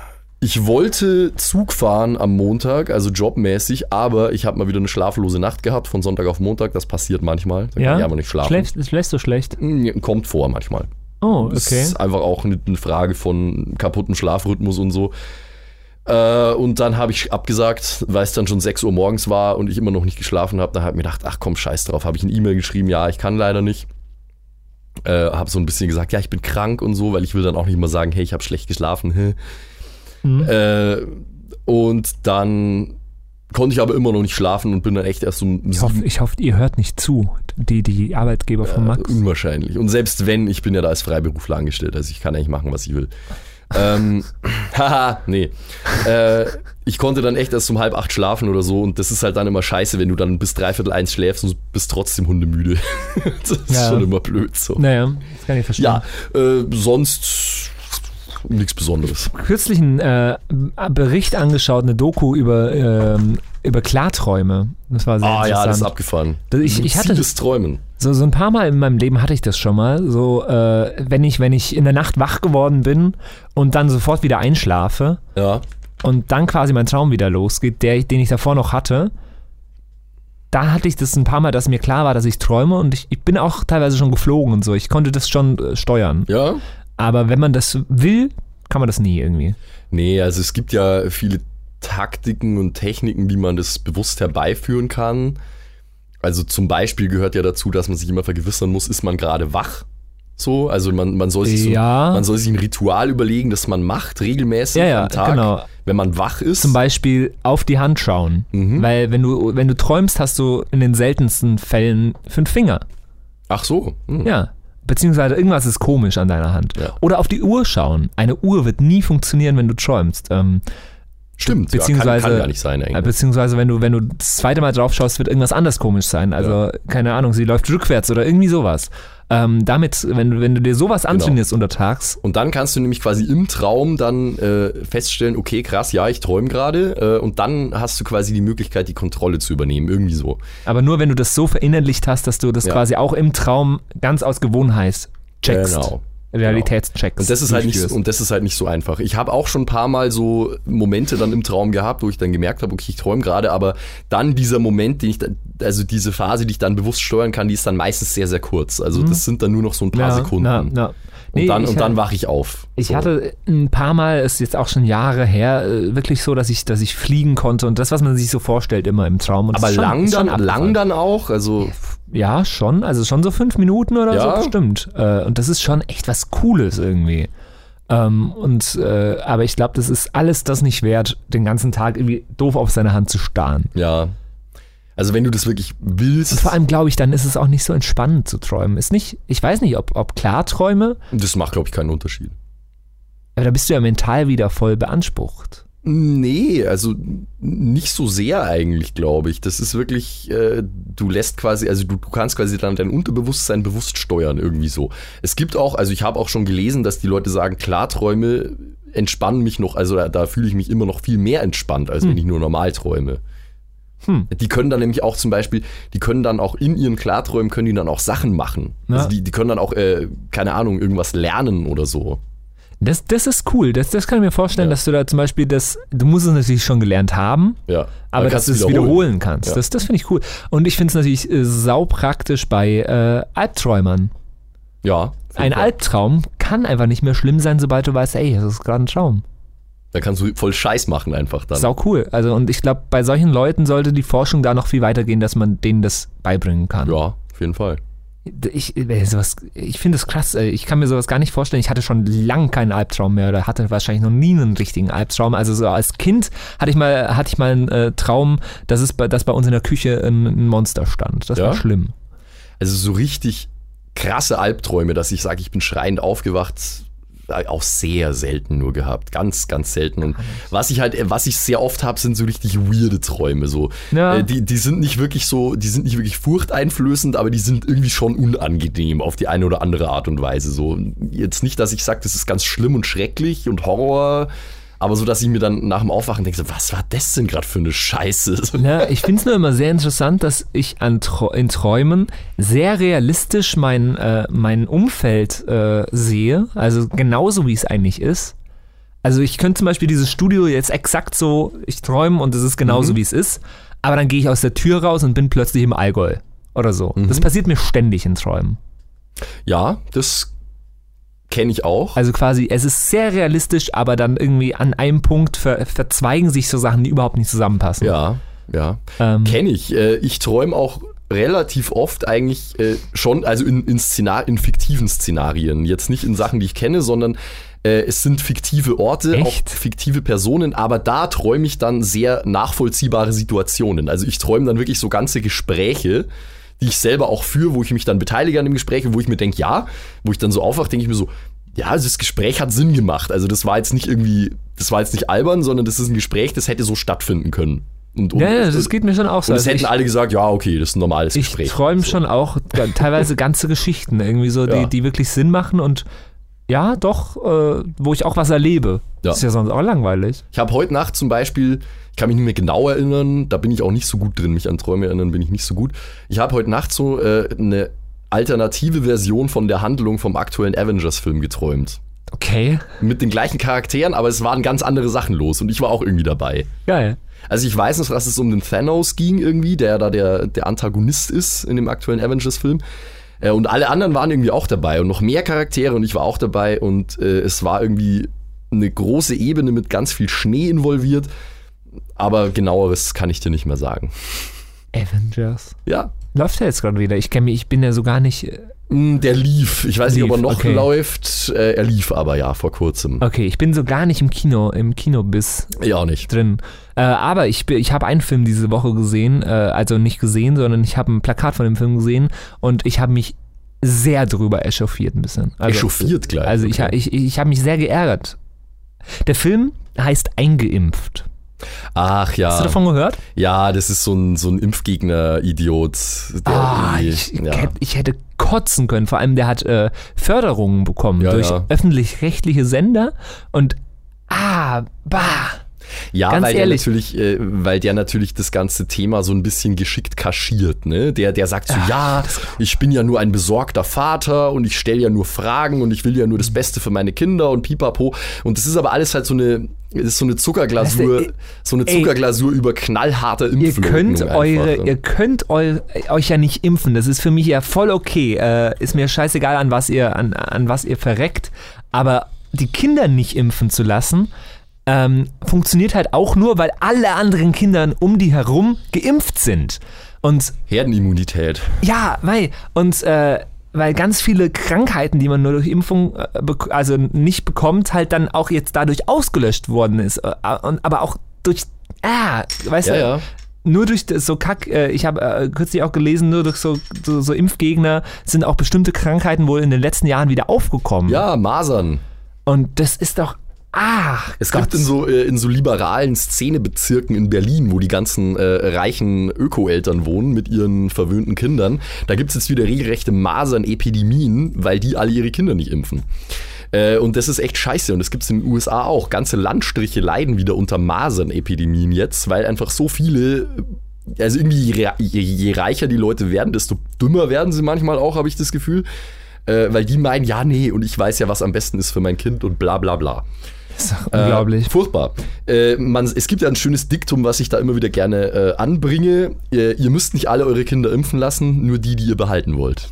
Speaker 2: Ich wollte Zug fahren am Montag, also jobmäßig, aber ich habe mal wieder eine schlaflose Nacht gehabt, von Sonntag auf Montag. Das passiert manchmal. Da
Speaker 1: ja?
Speaker 2: kann ich aber nicht schlafen.
Speaker 1: Schläfst, schläfst du schlecht?
Speaker 2: Kommt vor manchmal.
Speaker 1: Oh, okay.
Speaker 2: Das ist einfach auch eine Frage von kaputtem Schlafrhythmus und so. Äh, und dann habe ich abgesagt, weil es dann schon sechs Uhr morgens war und ich immer noch nicht geschlafen habe. Dann habe ich mir gedacht, ach komm, scheiß drauf. Habe ich eine E-Mail geschrieben, ja, ich kann leider nicht. Äh, habe so ein bisschen gesagt, ja, ich bin krank und so, weil ich will dann auch nicht mal sagen, hey, ich habe schlecht geschlafen. Mhm. Äh, und dann konnte ich aber immer noch nicht schlafen und bin dann echt erst um
Speaker 1: ich hoffe, ich hoffe, ihr hört nicht zu, die, die Arbeitgeber von Max.
Speaker 2: Äh, unwahrscheinlich. Und selbst wenn, ich bin ja da als Freiberufler angestellt, also ich kann eigentlich machen, was ich will. ähm, haha, nee. Äh, ich konnte dann echt erst um halb acht schlafen oder so und das ist halt dann immer scheiße, wenn du dann bis dreiviertel eins schläfst und bist trotzdem hundemüde. Das ist ja schon immer blöd so.
Speaker 1: Naja, das kann ich verstehen.
Speaker 2: Ja, äh, sonst nichts Besonderes.
Speaker 1: Kürzlich einen äh, Bericht angeschaut, eine Doku über, ähm, über Klarträume. Das war sehr
Speaker 2: ah,
Speaker 1: interessant.
Speaker 2: Ah ja, das ist abgefahren.
Speaker 1: Das, ich, ich hatte
Speaker 2: Träumen.
Speaker 1: So, so ein paar Mal in meinem Leben hatte ich das schon mal. So, äh, wenn ich, wenn ich in der Nacht wach geworden bin und dann sofort wieder einschlafe
Speaker 2: ja.
Speaker 1: und dann quasi mein Traum wieder losgeht, der, den ich davor noch hatte, da hatte ich das ein paar Mal, dass mir klar war, dass ich träume und ich, ich bin auch teilweise schon geflogen und so. Ich konnte das schon äh, steuern.
Speaker 2: Ja.
Speaker 1: Aber wenn man das will, kann man das nie irgendwie.
Speaker 2: Nee, also es gibt ja viele Taktiken und Techniken, wie man das bewusst herbeiführen kann. Also zum Beispiel gehört ja dazu, dass man sich immer vergewissern muss, ist man gerade wach? So, also man, man, soll sich
Speaker 1: ja.
Speaker 2: so, man soll sich ein Ritual überlegen, das man macht, regelmäßig
Speaker 1: ja, ja,
Speaker 2: am Tag,
Speaker 1: genau.
Speaker 2: wenn man wach ist.
Speaker 1: Zum Beispiel auf die Hand schauen. Mhm. Weil wenn du, wenn du träumst, hast du in den seltensten Fällen fünf Finger.
Speaker 2: Ach so.
Speaker 1: Hm. Ja. Beziehungsweise irgendwas ist komisch an deiner Hand.
Speaker 2: Ja.
Speaker 1: Oder auf die Uhr schauen. Eine Uhr wird nie funktionieren, wenn du träumst. Ähm,
Speaker 2: Stimmt,
Speaker 1: beziehungsweise,
Speaker 2: ja, kann, kann gar nicht sein eigentlich.
Speaker 1: Beziehungsweise wenn du, wenn du das zweite Mal drauf schaust, wird irgendwas anders komisch sein. Also, ja. keine Ahnung, sie läuft rückwärts oder irgendwie sowas. Ähm, damit, wenn du, wenn du dir sowas antrainierst genau. untertags.
Speaker 2: Und dann kannst du nämlich quasi im Traum dann äh, feststellen, okay, krass, ja, ich träume gerade. Äh, und dann hast du quasi die Möglichkeit, die Kontrolle zu übernehmen, irgendwie so.
Speaker 1: Aber nur, wenn du das so verinnerlicht hast, dass du das ja. quasi auch im Traum ganz aus Gewohnheit checkst.
Speaker 2: Genau.
Speaker 1: Realitätschecks.
Speaker 2: Und das ist halt nicht so, und das ist halt nicht so einfach. Ich habe auch schon ein paar Mal so Momente dann im Traum gehabt, wo ich dann gemerkt habe, okay, ich träume gerade, aber dann dieser Moment, den ich dann, also diese Phase, die ich dann bewusst steuern kann, die ist dann meistens sehr, sehr kurz. Also mhm. das sind dann nur noch so ein paar
Speaker 1: ja,
Speaker 2: Sekunden.
Speaker 1: Na, na. Nee,
Speaker 2: und dann, und dann
Speaker 1: hatte,
Speaker 2: wache ich auf.
Speaker 1: Ich
Speaker 2: so.
Speaker 1: hatte ein paar Mal, ist jetzt auch schon Jahre her, wirklich so, dass ich, dass ich fliegen konnte und das, was man sich so vorstellt, immer im Traum. Und
Speaker 2: aber
Speaker 1: schon,
Speaker 2: lang, dann, lang dann auch? Also
Speaker 1: ja, schon. Also schon so fünf Minuten oder
Speaker 2: ja.
Speaker 1: so bestimmt. Und das ist schon echt was Cooles irgendwie. Und, aber ich glaube, das ist alles das nicht wert, den ganzen Tag irgendwie doof auf seine Hand zu starren.
Speaker 2: Ja. Also wenn du das wirklich willst.
Speaker 1: Und vor allem glaube ich, dann ist es auch nicht so entspannend zu träumen. Ist nicht, ich weiß nicht, ob, ob Klarträume.
Speaker 2: Das macht, glaube ich, keinen Unterschied.
Speaker 1: Aber da bist du ja mental wieder voll beansprucht.
Speaker 2: Nee, also nicht so sehr eigentlich, glaube ich. Das ist wirklich, äh, du lässt quasi, also du, du kannst quasi dann dein Unterbewusstsein bewusst steuern, irgendwie so. Es gibt auch, also ich habe auch schon gelesen, dass die Leute sagen, Klarträume entspannen mich noch, also da, da fühle ich mich immer noch viel mehr entspannt, als hm. wenn ich nur normal träume. Hm. Die können dann nämlich auch zum Beispiel, die können dann auch in ihren Klarträumen, können die dann auch Sachen machen. Ja. Also die, die können dann auch, äh, keine Ahnung, irgendwas lernen oder so.
Speaker 1: Das, das ist cool, das, das kann ich mir vorstellen, ja. dass du da zum Beispiel das, du musst es natürlich schon gelernt haben,
Speaker 2: ja.
Speaker 1: aber dass du es wiederholen, wiederholen kannst. Ja. Das, das finde ich cool. Und ich finde es natürlich äh, saupraktisch bei äh, Albträumern.
Speaker 2: Ja.
Speaker 1: Ein Fall. Albtraum kann einfach nicht mehr schlimm sein, sobald du weißt, ey, das ist gerade ein Traum.
Speaker 2: Da kannst du voll Scheiß machen einfach dann.
Speaker 1: Sau cool. Also und ich glaube, bei solchen Leuten sollte die Forschung da noch viel weitergehen, dass man denen das beibringen kann.
Speaker 2: Ja, auf jeden Fall.
Speaker 1: Ich, sowas, ich finde das krass. Ich kann mir sowas gar nicht vorstellen. Ich hatte schon lange keinen Albtraum mehr oder hatte wahrscheinlich noch nie einen richtigen Albtraum. Also so als Kind hatte ich mal, hatte ich mal einen äh, Traum, dass, es bei, dass bei uns in der Küche ein, ein Monster stand. Das ja? war schlimm.
Speaker 2: Also so richtig krasse Albträume, dass ich sage, ich bin schreiend aufgewacht, auch sehr selten nur gehabt. Ganz, ganz selten. Und was ich halt, was ich sehr oft habe, sind so richtig weirde Träume. So. Ja. Äh, die, die sind nicht wirklich so, die sind nicht wirklich furchteinflößend, aber die sind irgendwie schon unangenehm auf die eine oder andere Art und Weise. So. Jetzt nicht, dass ich sage, das ist ganz schlimm und schrecklich und Horror, aber so, dass ich mir dann nach dem Aufwachen denke, so, was war das denn gerade für eine Scheiße?
Speaker 1: Ja, ich finde es nur immer sehr interessant, dass ich an, in Träumen sehr realistisch mein, äh, mein Umfeld äh, sehe, also genauso wie es eigentlich ist, Also ich könnte zum Beispiel dieses Studio jetzt exakt so, ich träume und es ist genauso,
Speaker 2: Mhm.
Speaker 1: wie es ist, aber dann gehe ich aus der Tür raus und bin plötzlich im Allgäu oder so.
Speaker 2: Mhm.
Speaker 1: Das passiert mir ständig in Träumen.
Speaker 2: Ja, das kenne ich auch.
Speaker 1: Also quasi, es ist sehr realistisch, aber dann irgendwie an einem Punkt ver verzweigen sich so Sachen, die überhaupt nicht zusammenpassen.
Speaker 2: Ja, ja.
Speaker 1: Ähm,
Speaker 2: Kenne ich. Äh, Ich träume auch relativ oft eigentlich äh, schon, also in, in, Szenar in fiktiven Szenarien. Jetzt nicht in Sachen, die ich kenne, sondern äh, es sind fiktive Orte,
Speaker 1: Echt?
Speaker 2: auch fiktive Personen, aber da träume ich dann sehr nachvollziehbare Situationen. Also ich träume dann wirklich so ganze Gespräche, die ich selber auch führe, wo ich mich dann beteilige an dem Gespräch und wo ich mir denke, ja, wo ich dann so aufwache, denke ich mir so, ja, also das Gespräch hat Sinn gemacht. Also das war jetzt nicht irgendwie, das war jetzt nicht albern, sondern das ist ein Gespräch, das hätte so stattfinden können. Und, und,
Speaker 1: ja, ja, das geht mir schon auch so.
Speaker 2: und es
Speaker 1: Also
Speaker 2: hätten
Speaker 1: ich,
Speaker 2: alle gesagt, ja, okay, das ist ein normales
Speaker 1: ich
Speaker 2: Gespräch.
Speaker 1: träume schon auch ga- teilweise ganze Geschichten, irgendwie so, die,
Speaker 2: Ja.
Speaker 1: die wirklich Sinn machen und ja, doch, äh, wo ich auch was erlebe.
Speaker 2: Ja.
Speaker 1: Das ist ja sonst auch langweilig.
Speaker 2: Ich habe heute Nacht zum Beispiel, ich kann mich nicht mehr genau erinnern, da bin ich auch nicht so gut drin, mich an Träume erinnern bin ich nicht so gut. Ich habe heute Nacht so äh, eine alternative Version von der Handlung vom aktuellen Avengers-Film geträumt.
Speaker 1: Okay,
Speaker 2: Mit den gleichen Charakteren, aber es waren ganz andere Sachen los und ich war auch irgendwie dabei.
Speaker 1: geil.
Speaker 2: Also ich weiß noch, dass es um den Thanos ging irgendwie, der da der, der Antagonist ist in dem aktuellen Avengers-Film. Äh, und alle anderen waren irgendwie auch dabei und noch mehr Charaktere und ich war auch dabei und äh, es war irgendwie eine große Ebene mit ganz viel Schnee involviert. Aber genaueres kann ich dir nicht mehr sagen.
Speaker 1: Avengers.
Speaker 2: Ja,
Speaker 1: Läuft der jetzt gerade wieder? Ich kenne mich, ich bin ja so gar nicht. äh,
Speaker 2: mh, der lief. Ich weiß nicht, ob er
Speaker 1: Lief,
Speaker 2: noch
Speaker 1: okay.
Speaker 2: läuft. Äh, er lief aber ja vor kurzem.
Speaker 1: Okay, ich bin so gar nicht im Kino, im Kinobiss
Speaker 2: Ja, auch nicht.
Speaker 1: drin. Äh, aber ich, bin- ich habe einen Film diese Woche gesehen, äh, also nicht gesehen, sondern ich habe ein Plakat von dem Film gesehen und ich habe mich sehr drüber echauffiert ein bisschen. Also,
Speaker 2: Echauffiert gleich.
Speaker 1: Also ich,
Speaker 2: okay.
Speaker 1: ich, ich habe mich sehr geärgert. Der Film heißt Eingeimpft.
Speaker 2: Ach ja.
Speaker 1: Hast du davon gehört?
Speaker 2: Ja, das ist so ein, so ein Impfgegner-Idiot. der
Speaker 1: Ah,
Speaker 2: irgendwie-
Speaker 1: ich,
Speaker 2: ja.
Speaker 1: hätte, ich hätte kotzen können. Vor allem, der hat äh, Förderungen bekommen
Speaker 2: Ja,
Speaker 1: durch
Speaker 2: ja.
Speaker 1: öffentlich-rechtliche Sender und ah, bah.
Speaker 2: Ja,
Speaker 1: Ganz
Speaker 2: weil
Speaker 1: ehrlich.
Speaker 2: der natürlich, äh, weil der natürlich das ganze Thema so ein bisschen geschickt kaschiert, ne? Der, der sagt so, ja, ich bin ja nur ein besorgter Vater und ich stelle ja nur Fragen und ich will ja nur das Beste für meine Kinder und pipapo. Und das ist aber alles halt so eine, das ist so eine Zuckerglasur,
Speaker 1: Weißt du,
Speaker 2: so eine
Speaker 1: ey,
Speaker 2: Zuckerglasur über knallharte
Speaker 1: Ihr
Speaker 2: Impfleugnung
Speaker 1: könnt,
Speaker 2: einfach.
Speaker 1: eure, ihr könnt eu, euch ja nicht impfen. Das ist für mich ja voll okay. Äh, ist mir scheißegal, an was ihr, an, an was ihr verreckt. Aber die Kinder nicht impfen zu lassen, ähm, funktioniert halt auch nur, weil alle anderen Kinder um die herum geimpft sind. Und
Speaker 2: Herdenimmunität.
Speaker 1: ja, weil, und äh, weil ganz viele Krankheiten, die man nur durch Impfung äh, bek- also nicht bekommt, halt dann auch jetzt dadurch ausgelöscht worden ist. Äh, und, aber auch durch, ah, weißt
Speaker 2: Ja,
Speaker 1: du,
Speaker 2: ja.
Speaker 1: nur durch das so Kack, äh, ich habe äh, kürzlich auch gelesen, nur durch so, so, so Impfgegner sind auch bestimmte Krankheiten wohl in den letzten Jahren wieder aufgekommen.
Speaker 2: Ja, Masern.
Speaker 1: Und das ist doch, ah,
Speaker 2: Es
Speaker 1: Gott.
Speaker 2: gibt in so, äh, in so liberalen Szenebezirken in Berlin, wo die ganzen äh, reichen Öko-Eltern wohnen mit ihren verwöhnten Kindern, da gibt es jetzt wieder regelrechte Masern-Epidemien, weil die alle ihre Kinder nicht impfen. Äh, und das ist echt scheiße und das gibt es in den U S A auch. Ganze Landstriche leiden wieder unter Masern-Epidemien jetzt, weil einfach so viele, also irgendwie je, je, je reicher die Leute werden, desto dümmer werden sie manchmal auch, habe ich das Gefühl. Äh, weil die meinen, ja, nee, und ich weiß ja, was am besten ist für mein Kind und bla bla bla.
Speaker 1: Das ist doch unglaublich.
Speaker 2: Äh, furchtbar. Äh, man, es gibt ja ein schönes Diktum, was ich da immer wieder gerne äh, anbringe. Ihr, ihr müsst nicht alle eure Kinder impfen lassen, nur die, die ihr behalten wollt.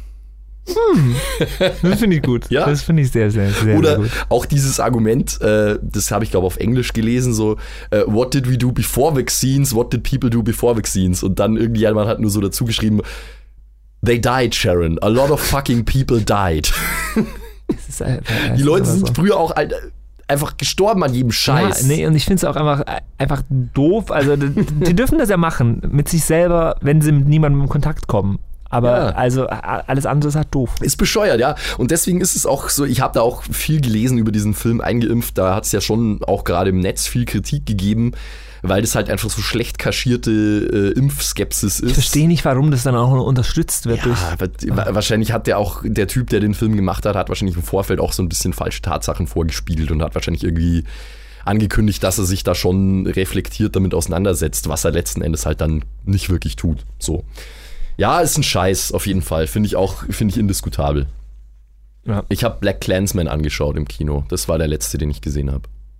Speaker 1: Das finde ich gut.
Speaker 2: Ja.
Speaker 1: Das finde ich sehr, sehr, sehr,
Speaker 2: Oder
Speaker 1: sehr gut.
Speaker 2: auch dieses Argument, äh, das habe ich glaube auf Englisch gelesen, so äh, what did we do before vaccines, what did people do before vaccines? Und dann irgendjemand hat nur so dazu geschrieben, they died, Sharon. A lot of fucking people died.
Speaker 1: Das ist einfach, das
Speaker 2: Die
Speaker 1: ist
Speaker 2: Leute
Speaker 1: aber
Speaker 2: sind
Speaker 1: so.
Speaker 2: früher auch ein, einfach gestorben an jedem Scheiß.
Speaker 1: Ja, nee, und ich finde es auch einfach, einfach doof. Also, die, die dürfen das ja machen, mit sich selber, wenn sie mit niemandem in Kontakt kommen. Aber
Speaker 2: Ja.
Speaker 1: also a- alles andere ist halt doof.
Speaker 2: Ist bescheuert, ja. Und deswegen ist es auch so, ich habe da auch viel gelesen über diesen Film Eingeimpft. Da hat es ja schon auch gerade im Netz viel Kritik gegeben, weil das halt einfach so schlecht kaschierte äh, Impfskepsis ist.
Speaker 1: Ich verstehe nicht, warum das dann auch noch unterstützt wird.
Speaker 2: Ja,
Speaker 1: durch,
Speaker 2: aber wa- wahrscheinlich hat der auch, der Typ, der den Film gemacht hat, hat wahrscheinlich im Vorfeld auch so ein bisschen falsche Tatsachen vorgespielt und hat wahrscheinlich irgendwie angekündigt, dass er sich da schon reflektiert damit auseinandersetzt, was er letzten Endes halt dann nicht wirklich tut. So. Ja, ist ein Scheiß, auf jeden Fall. Finde ich auch, finde ich indiskutabel.
Speaker 1: Ja.
Speaker 2: Ich habe Black Klansman angeschaut im Kino. Das war der letzte, den ich gesehen habe.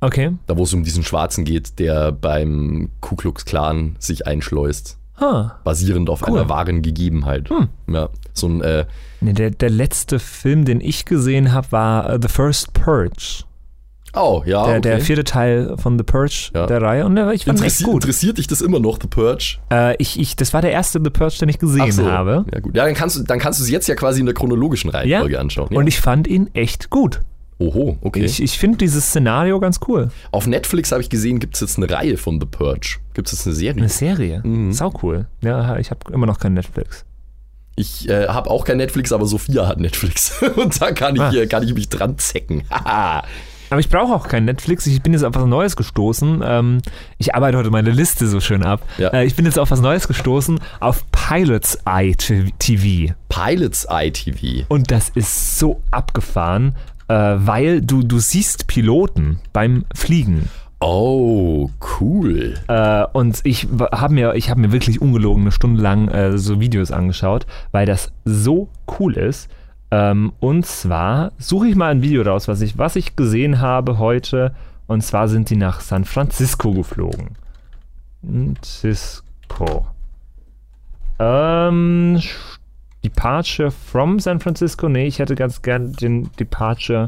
Speaker 1: Okay.
Speaker 2: Da, wo es um diesen Schwarzen geht, der beim Ku Klux Klan sich einschleust.
Speaker 1: Huh.
Speaker 2: Basierend auf
Speaker 1: Cool.
Speaker 2: einer wahren Gegebenheit.
Speaker 1: Hm.
Speaker 2: Ja, so ein, äh,
Speaker 1: Nee, der, der letzte Film, den ich gesehen habe, war uh, The First Purge.
Speaker 2: oh, ja,
Speaker 1: Der,
Speaker 2: okay.
Speaker 1: der vierte Teil von The Purge
Speaker 2: Ja.
Speaker 1: der Reihe. Und der, ich fand ihn echt
Speaker 2: Interessi-
Speaker 1: gut.
Speaker 2: Interessiert dich das immer noch, The Purge?
Speaker 1: Äh, ich, ich, das war der erste The Purge, den ich gesehen
Speaker 2: Ach so.
Speaker 1: habe.
Speaker 2: Ja, gut. Ja, dann kannst du, dann kannst du es jetzt ja quasi in der chronologischen Reihenfolge anschauen. Ja.
Speaker 1: Und ich fand ihn echt gut.
Speaker 2: Oho, okay.
Speaker 1: Ich, ich finde dieses Szenario ganz cool.
Speaker 2: Auf Netflix habe ich gesehen, gibt es jetzt eine Reihe von The Purge. Gibt es jetzt eine Serie?
Speaker 1: Eine Serie.
Speaker 2: Mhm.
Speaker 1: Sau cool. Ja, ich habe immer noch kein Netflix.
Speaker 2: Ich äh, habe auch kein Netflix, aber Sophia hat Netflix. Und da kann ich,
Speaker 1: Ah.
Speaker 2: äh, kann ich mich dran zecken. Haha.
Speaker 1: Aber ich brauche auch kein Netflix. Ich bin jetzt auf was Neues gestoßen. Ähm, ich arbeite heute meine Liste so schön ab.
Speaker 2: Ja.
Speaker 1: Äh, ich bin jetzt auf was Neues gestoßen, auf Pilot's Eye T V.
Speaker 2: Pilot's Eye T V.
Speaker 1: Und das ist so abgefahren, äh, weil du, du siehst Piloten beim Fliegen.
Speaker 2: Oh, cool.
Speaker 1: Äh, und ich habe mir, ich hab mir wirklich ungelogen eine Stunde lang äh, so Videos angeschaut, weil das so cool ist. Ähm, und zwar suche ich mal ein Video raus, was ich, was ich gesehen habe heute. Und zwar sind die nach San Francisco geflogen. Francisco. Ähm, Departure from San Francisco? Nee, ich hätte ganz gern den Departure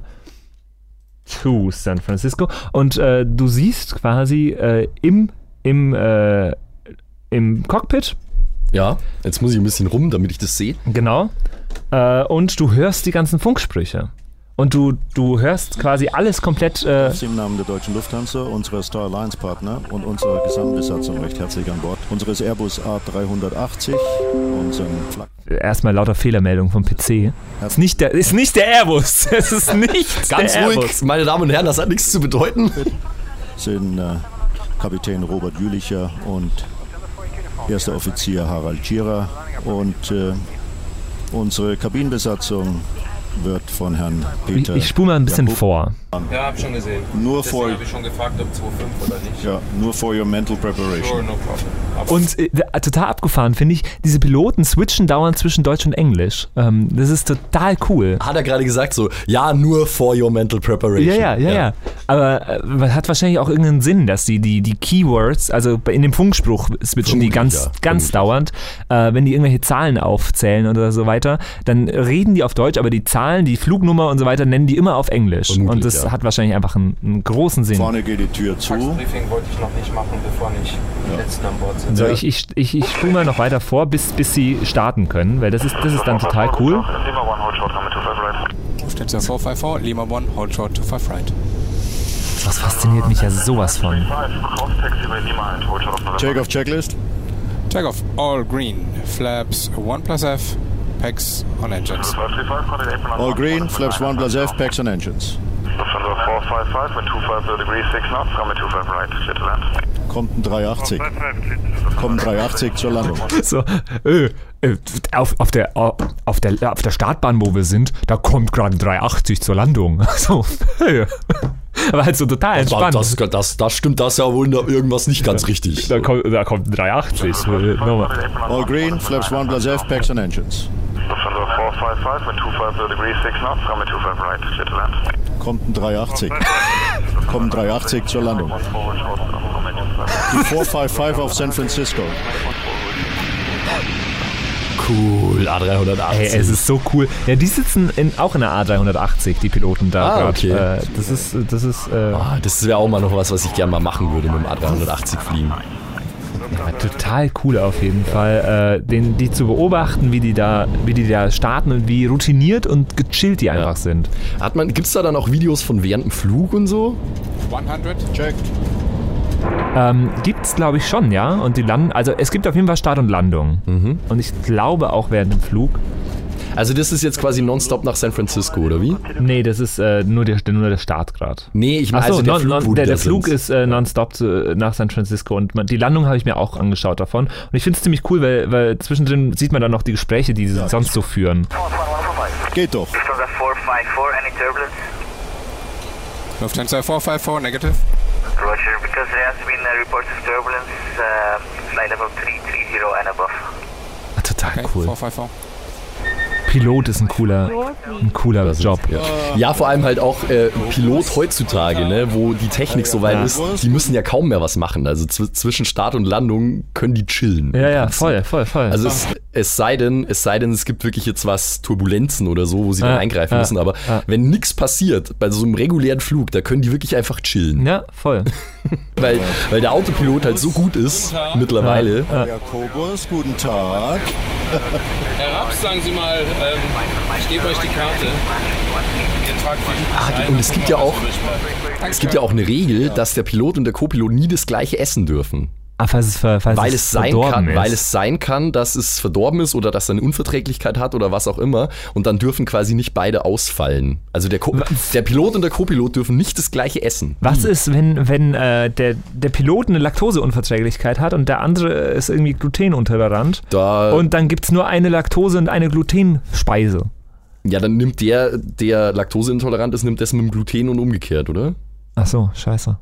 Speaker 1: to San Francisco. Und äh, du siehst quasi äh, im, im, äh, im Cockpit,
Speaker 2: Ja, jetzt muss ich ein bisschen rum, damit ich das sehe.
Speaker 1: genau, äh, und du hörst die ganzen Funksprüche. Und du, du hörst quasi alles komplett. Äh,
Speaker 3: Im Namen der Deutschen Lufthansa, unserer Star Alliance Partner und unserer Gesamtbesatzung recht herzlich an Bord unseres Airbus A dreihundertachtzig, unseren Flak.
Speaker 1: erstmal lauter Fehlermeldung vom P C. Ist nicht der, ist nicht der Airbus. Es ist nicht
Speaker 2: Ganz
Speaker 1: der
Speaker 2: ruhig,
Speaker 1: Airbus.
Speaker 2: meine Damen und Herren, das hat nichts zu bedeuten.
Speaker 3: Sind äh, Kapitän Robert Jülicher und erster Offizier Harald Schierer und äh, unsere Kabinenbesatzung wird von Herrn
Speaker 1: Ich,
Speaker 3: Peter.
Speaker 1: ich spule mal ein bisschen
Speaker 3: Jakob-
Speaker 1: vor.
Speaker 4: Ja, hab schon gesehen.
Speaker 3: Nur
Speaker 4: Deswegen
Speaker 3: vor,
Speaker 4: habe ich schon gefragt, ob zwei Komma fünf oder nicht.
Speaker 3: ja, nur for your mental preparation.
Speaker 4: Sure, no problem. Aber
Speaker 1: Und äh, total abgefahren finde ich, diese Piloten switchen dauernd zwischen Deutsch und Englisch. Ähm, das ist total cool.
Speaker 2: Hat er gerade gesagt so, ja, nur for your mental preparation.
Speaker 1: Ja, ja, ja, ja. Aber äh, hat wahrscheinlich auch irgendeinen Sinn, dass die, die, die Keywords, also bei- in dem Funkspruch switchen die
Speaker 2: Vermutlich,
Speaker 1: ganz,
Speaker 2: ja.
Speaker 1: ganz
Speaker 2: Vermutlich.
Speaker 1: dauernd. Äh, wenn die irgendwelche Zahlen aufzählen oder so weiter, dann reden die auf Deutsch, aber die Zahlen, die Flugnummer und so weiter nennen die immer auf Englisch.
Speaker 2: Vermutlich,
Speaker 1: und das
Speaker 2: ja.
Speaker 1: hat wahrscheinlich einfach einen, einen großen Sinn.
Speaker 3: Vorne geht die Tür zu.
Speaker 4: Briefing wollte ich noch nicht machen, bevor nicht die letzten an Bord sind.
Speaker 1: So, ich, ich, ich, ich spule mal noch weiter vor, bis, bis sie starten können, weil das ist, das ist dann total cool.
Speaker 5: Lufthansa four five four, Lima one, hold short to five right.
Speaker 1: Das fasziniert mich ja sowas von.
Speaker 3: Take-off Checklist.
Speaker 5: Takeoff, all green, flaps one plus F, pegs on engines.
Speaker 3: All green, flaps one plus F, packs and engines.
Speaker 6: Lufthansa four five five with two five zero degrees six knots, coming two five right, clear to land.
Speaker 3: Kommt ein dreihundertachtzig. Kommt ein dreihundertachtzig zur Landung.
Speaker 1: So, äh, äh, auf, auf, der, auf, der, auf der Startbahn, wo wir sind, da kommt gerade dreihundertachtzig zur Landung. So, hey. Aber halt so total
Speaker 2: Das,
Speaker 1: entspannt.
Speaker 2: das, das, das stimmt, das ist ja wohl irgendwas nicht ganz richtig.
Speaker 1: da, kommt, da kommt ein dreihundertachtzig. So, äh, nochmal.
Speaker 3: All green, flaps one plus F, packs and engines.
Speaker 6: Lufthansa four five five with two five zero degrees six knots, coming two five right, clear to land.
Speaker 3: Kommt ein dreihundertachtzig. Kommt ein dreihundertachtzig zur Landung. Die four five five auf San Francisco.
Speaker 2: Cool, A dreihundertachtzig.
Speaker 1: Ey, es ist so cool. Ja, die sitzen in, auch in der A dreihundertachtzig, die Piloten da
Speaker 2: Ah,
Speaker 1: gerade.
Speaker 2: okay.
Speaker 1: Äh, das ist, das ist äh,
Speaker 2: Ah, das wäre auch mal noch was, was ich gerne mal machen würde, mit dem A dreihundertachtzig fliegen.
Speaker 1: ja, total cool auf jeden Fall, äh, den, die zu beobachten, wie die da, wie die da starten und wie routiniert und gechillt die einfach sind.
Speaker 2: Hat man, gibt's da dann auch Videos von während dem Flug und so?
Speaker 5: hundert.
Speaker 3: Check.
Speaker 1: Ähm, gibt's glaube ich schon, ja. Und die landen, also es gibt auf jeden Fall Start und Landung.
Speaker 2: Mhm.
Speaker 1: Und ich glaube auch während dem Flug.
Speaker 2: Also das ist jetzt quasi nonstop nach San Francisco, oder wie?
Speaker 1: Nee, das ist äh, nur, der, nur der Start gerade.
Speaker 2: Nee, ich meine
Speaker 1: Achso,
Speaker 2: also der
Speaker 1: non,
Speaker 2: Flug,
Speaker 1: non,
Speaker 2: wo
Speaker 1: der,
Speaker 2: die
Speaker 1: der
Speaker 2: da
Speaker 1: Flug
Speaker 2: sind.
Speaker 1: ist äh, nonstop zu, nach San Francisco und man, die Landung habe ich mir auch angeschaut davon. Und ich finde es ziemlich cool, weil, weil zwischendrin sieht man dann noch die Gespräche, die sie sonst so führen.
Speaker 3: Geht doch.
Speaker 6: Lufthansa four five four, any turbulence?
Speaker 5: Lufthansa four five four, negative.
Speaker 6: Roger, because there has been uh, reports of turbulence, uh, flight level three three zero and above.
Speaker 1: Total
Speaker 5: Okay,
Speaker 1: cool.
Speaker 5: four five four.
Speaker 1: Pilot ist ein cooler, ein cooler Job.
Speaker 2: Ja. ja, vor allem halt auch äh, Pilot heutzutage, ne, wo die Technik so weit
Speaker 1: Ja.
Speaker 2: ist, die müssen ja kaum mehr was machen. Also zw- zwischen Start und Landung können die chillen.
Speaker 1: Ja, ja, voll, voll, voll.
Speaker 2: Also es, es sei denn, es sei denn, es gibt wirklich jetzt was Turbulenzen oder so, wo sie
Speaker 1: Ja,
Speaker 2: dann eingreifen
Speaker 1: ja,
Speaker 2: müssen. Aber
Speaker 1: ja.
Speaker 2: wenn nichts passiert bei so einem regulären Flug, da können die wirklich einfach chillen.
Speaker 1: Ja, voll.
Speaker 2: Weil, weil der Autopilot halt so gut ist mittlerweile.
Speaker 3: Jakobus, guten Tag.
Speaker 5: Herr Raps, sagen Sie mal, ähm, ich gebe euch die Karte. Ihr tragt
Speaker 2: Ah, und es gibt ja auch, es gibt ja auch eine Regel, dass der Pilot und der Co-Pilot nie das gleiche essen dürfen.
Speaker 1: Ah, falls es, falls
Speaker 2: Weil
Speaker 1: es
Speaker 2: es sein
Speaker 1: verdorben
Speaker 2: kann,
Speaker 1: ist.
Speaker 2: weil es sein kann, dass es verdorben ist oder dass er eine Unverträglichkeit hat oder was auch immer. Und dann dürfen quasi nicht beide ausfallen. Also der, Co- der Pilot und der Co-Pilot dürfen nicht das gleiche essen.
Speaker 1: Was ist, wenn, wenn äh, der, der Pilot eine Laktoseunverträglichkeit hat und der andere ist irgendwie glutenintolerant
Speaker 2: Da,
Speaker 1: und dann gibt es nur eine Laktose- und eine Glutenspeise?
Speaker 2: ja, dann nimmt der, der laktoseintolerant ist, nimmt das mit dem Gluten und umgekehrt, oder?
Speaker 1: Ach so, scheiße.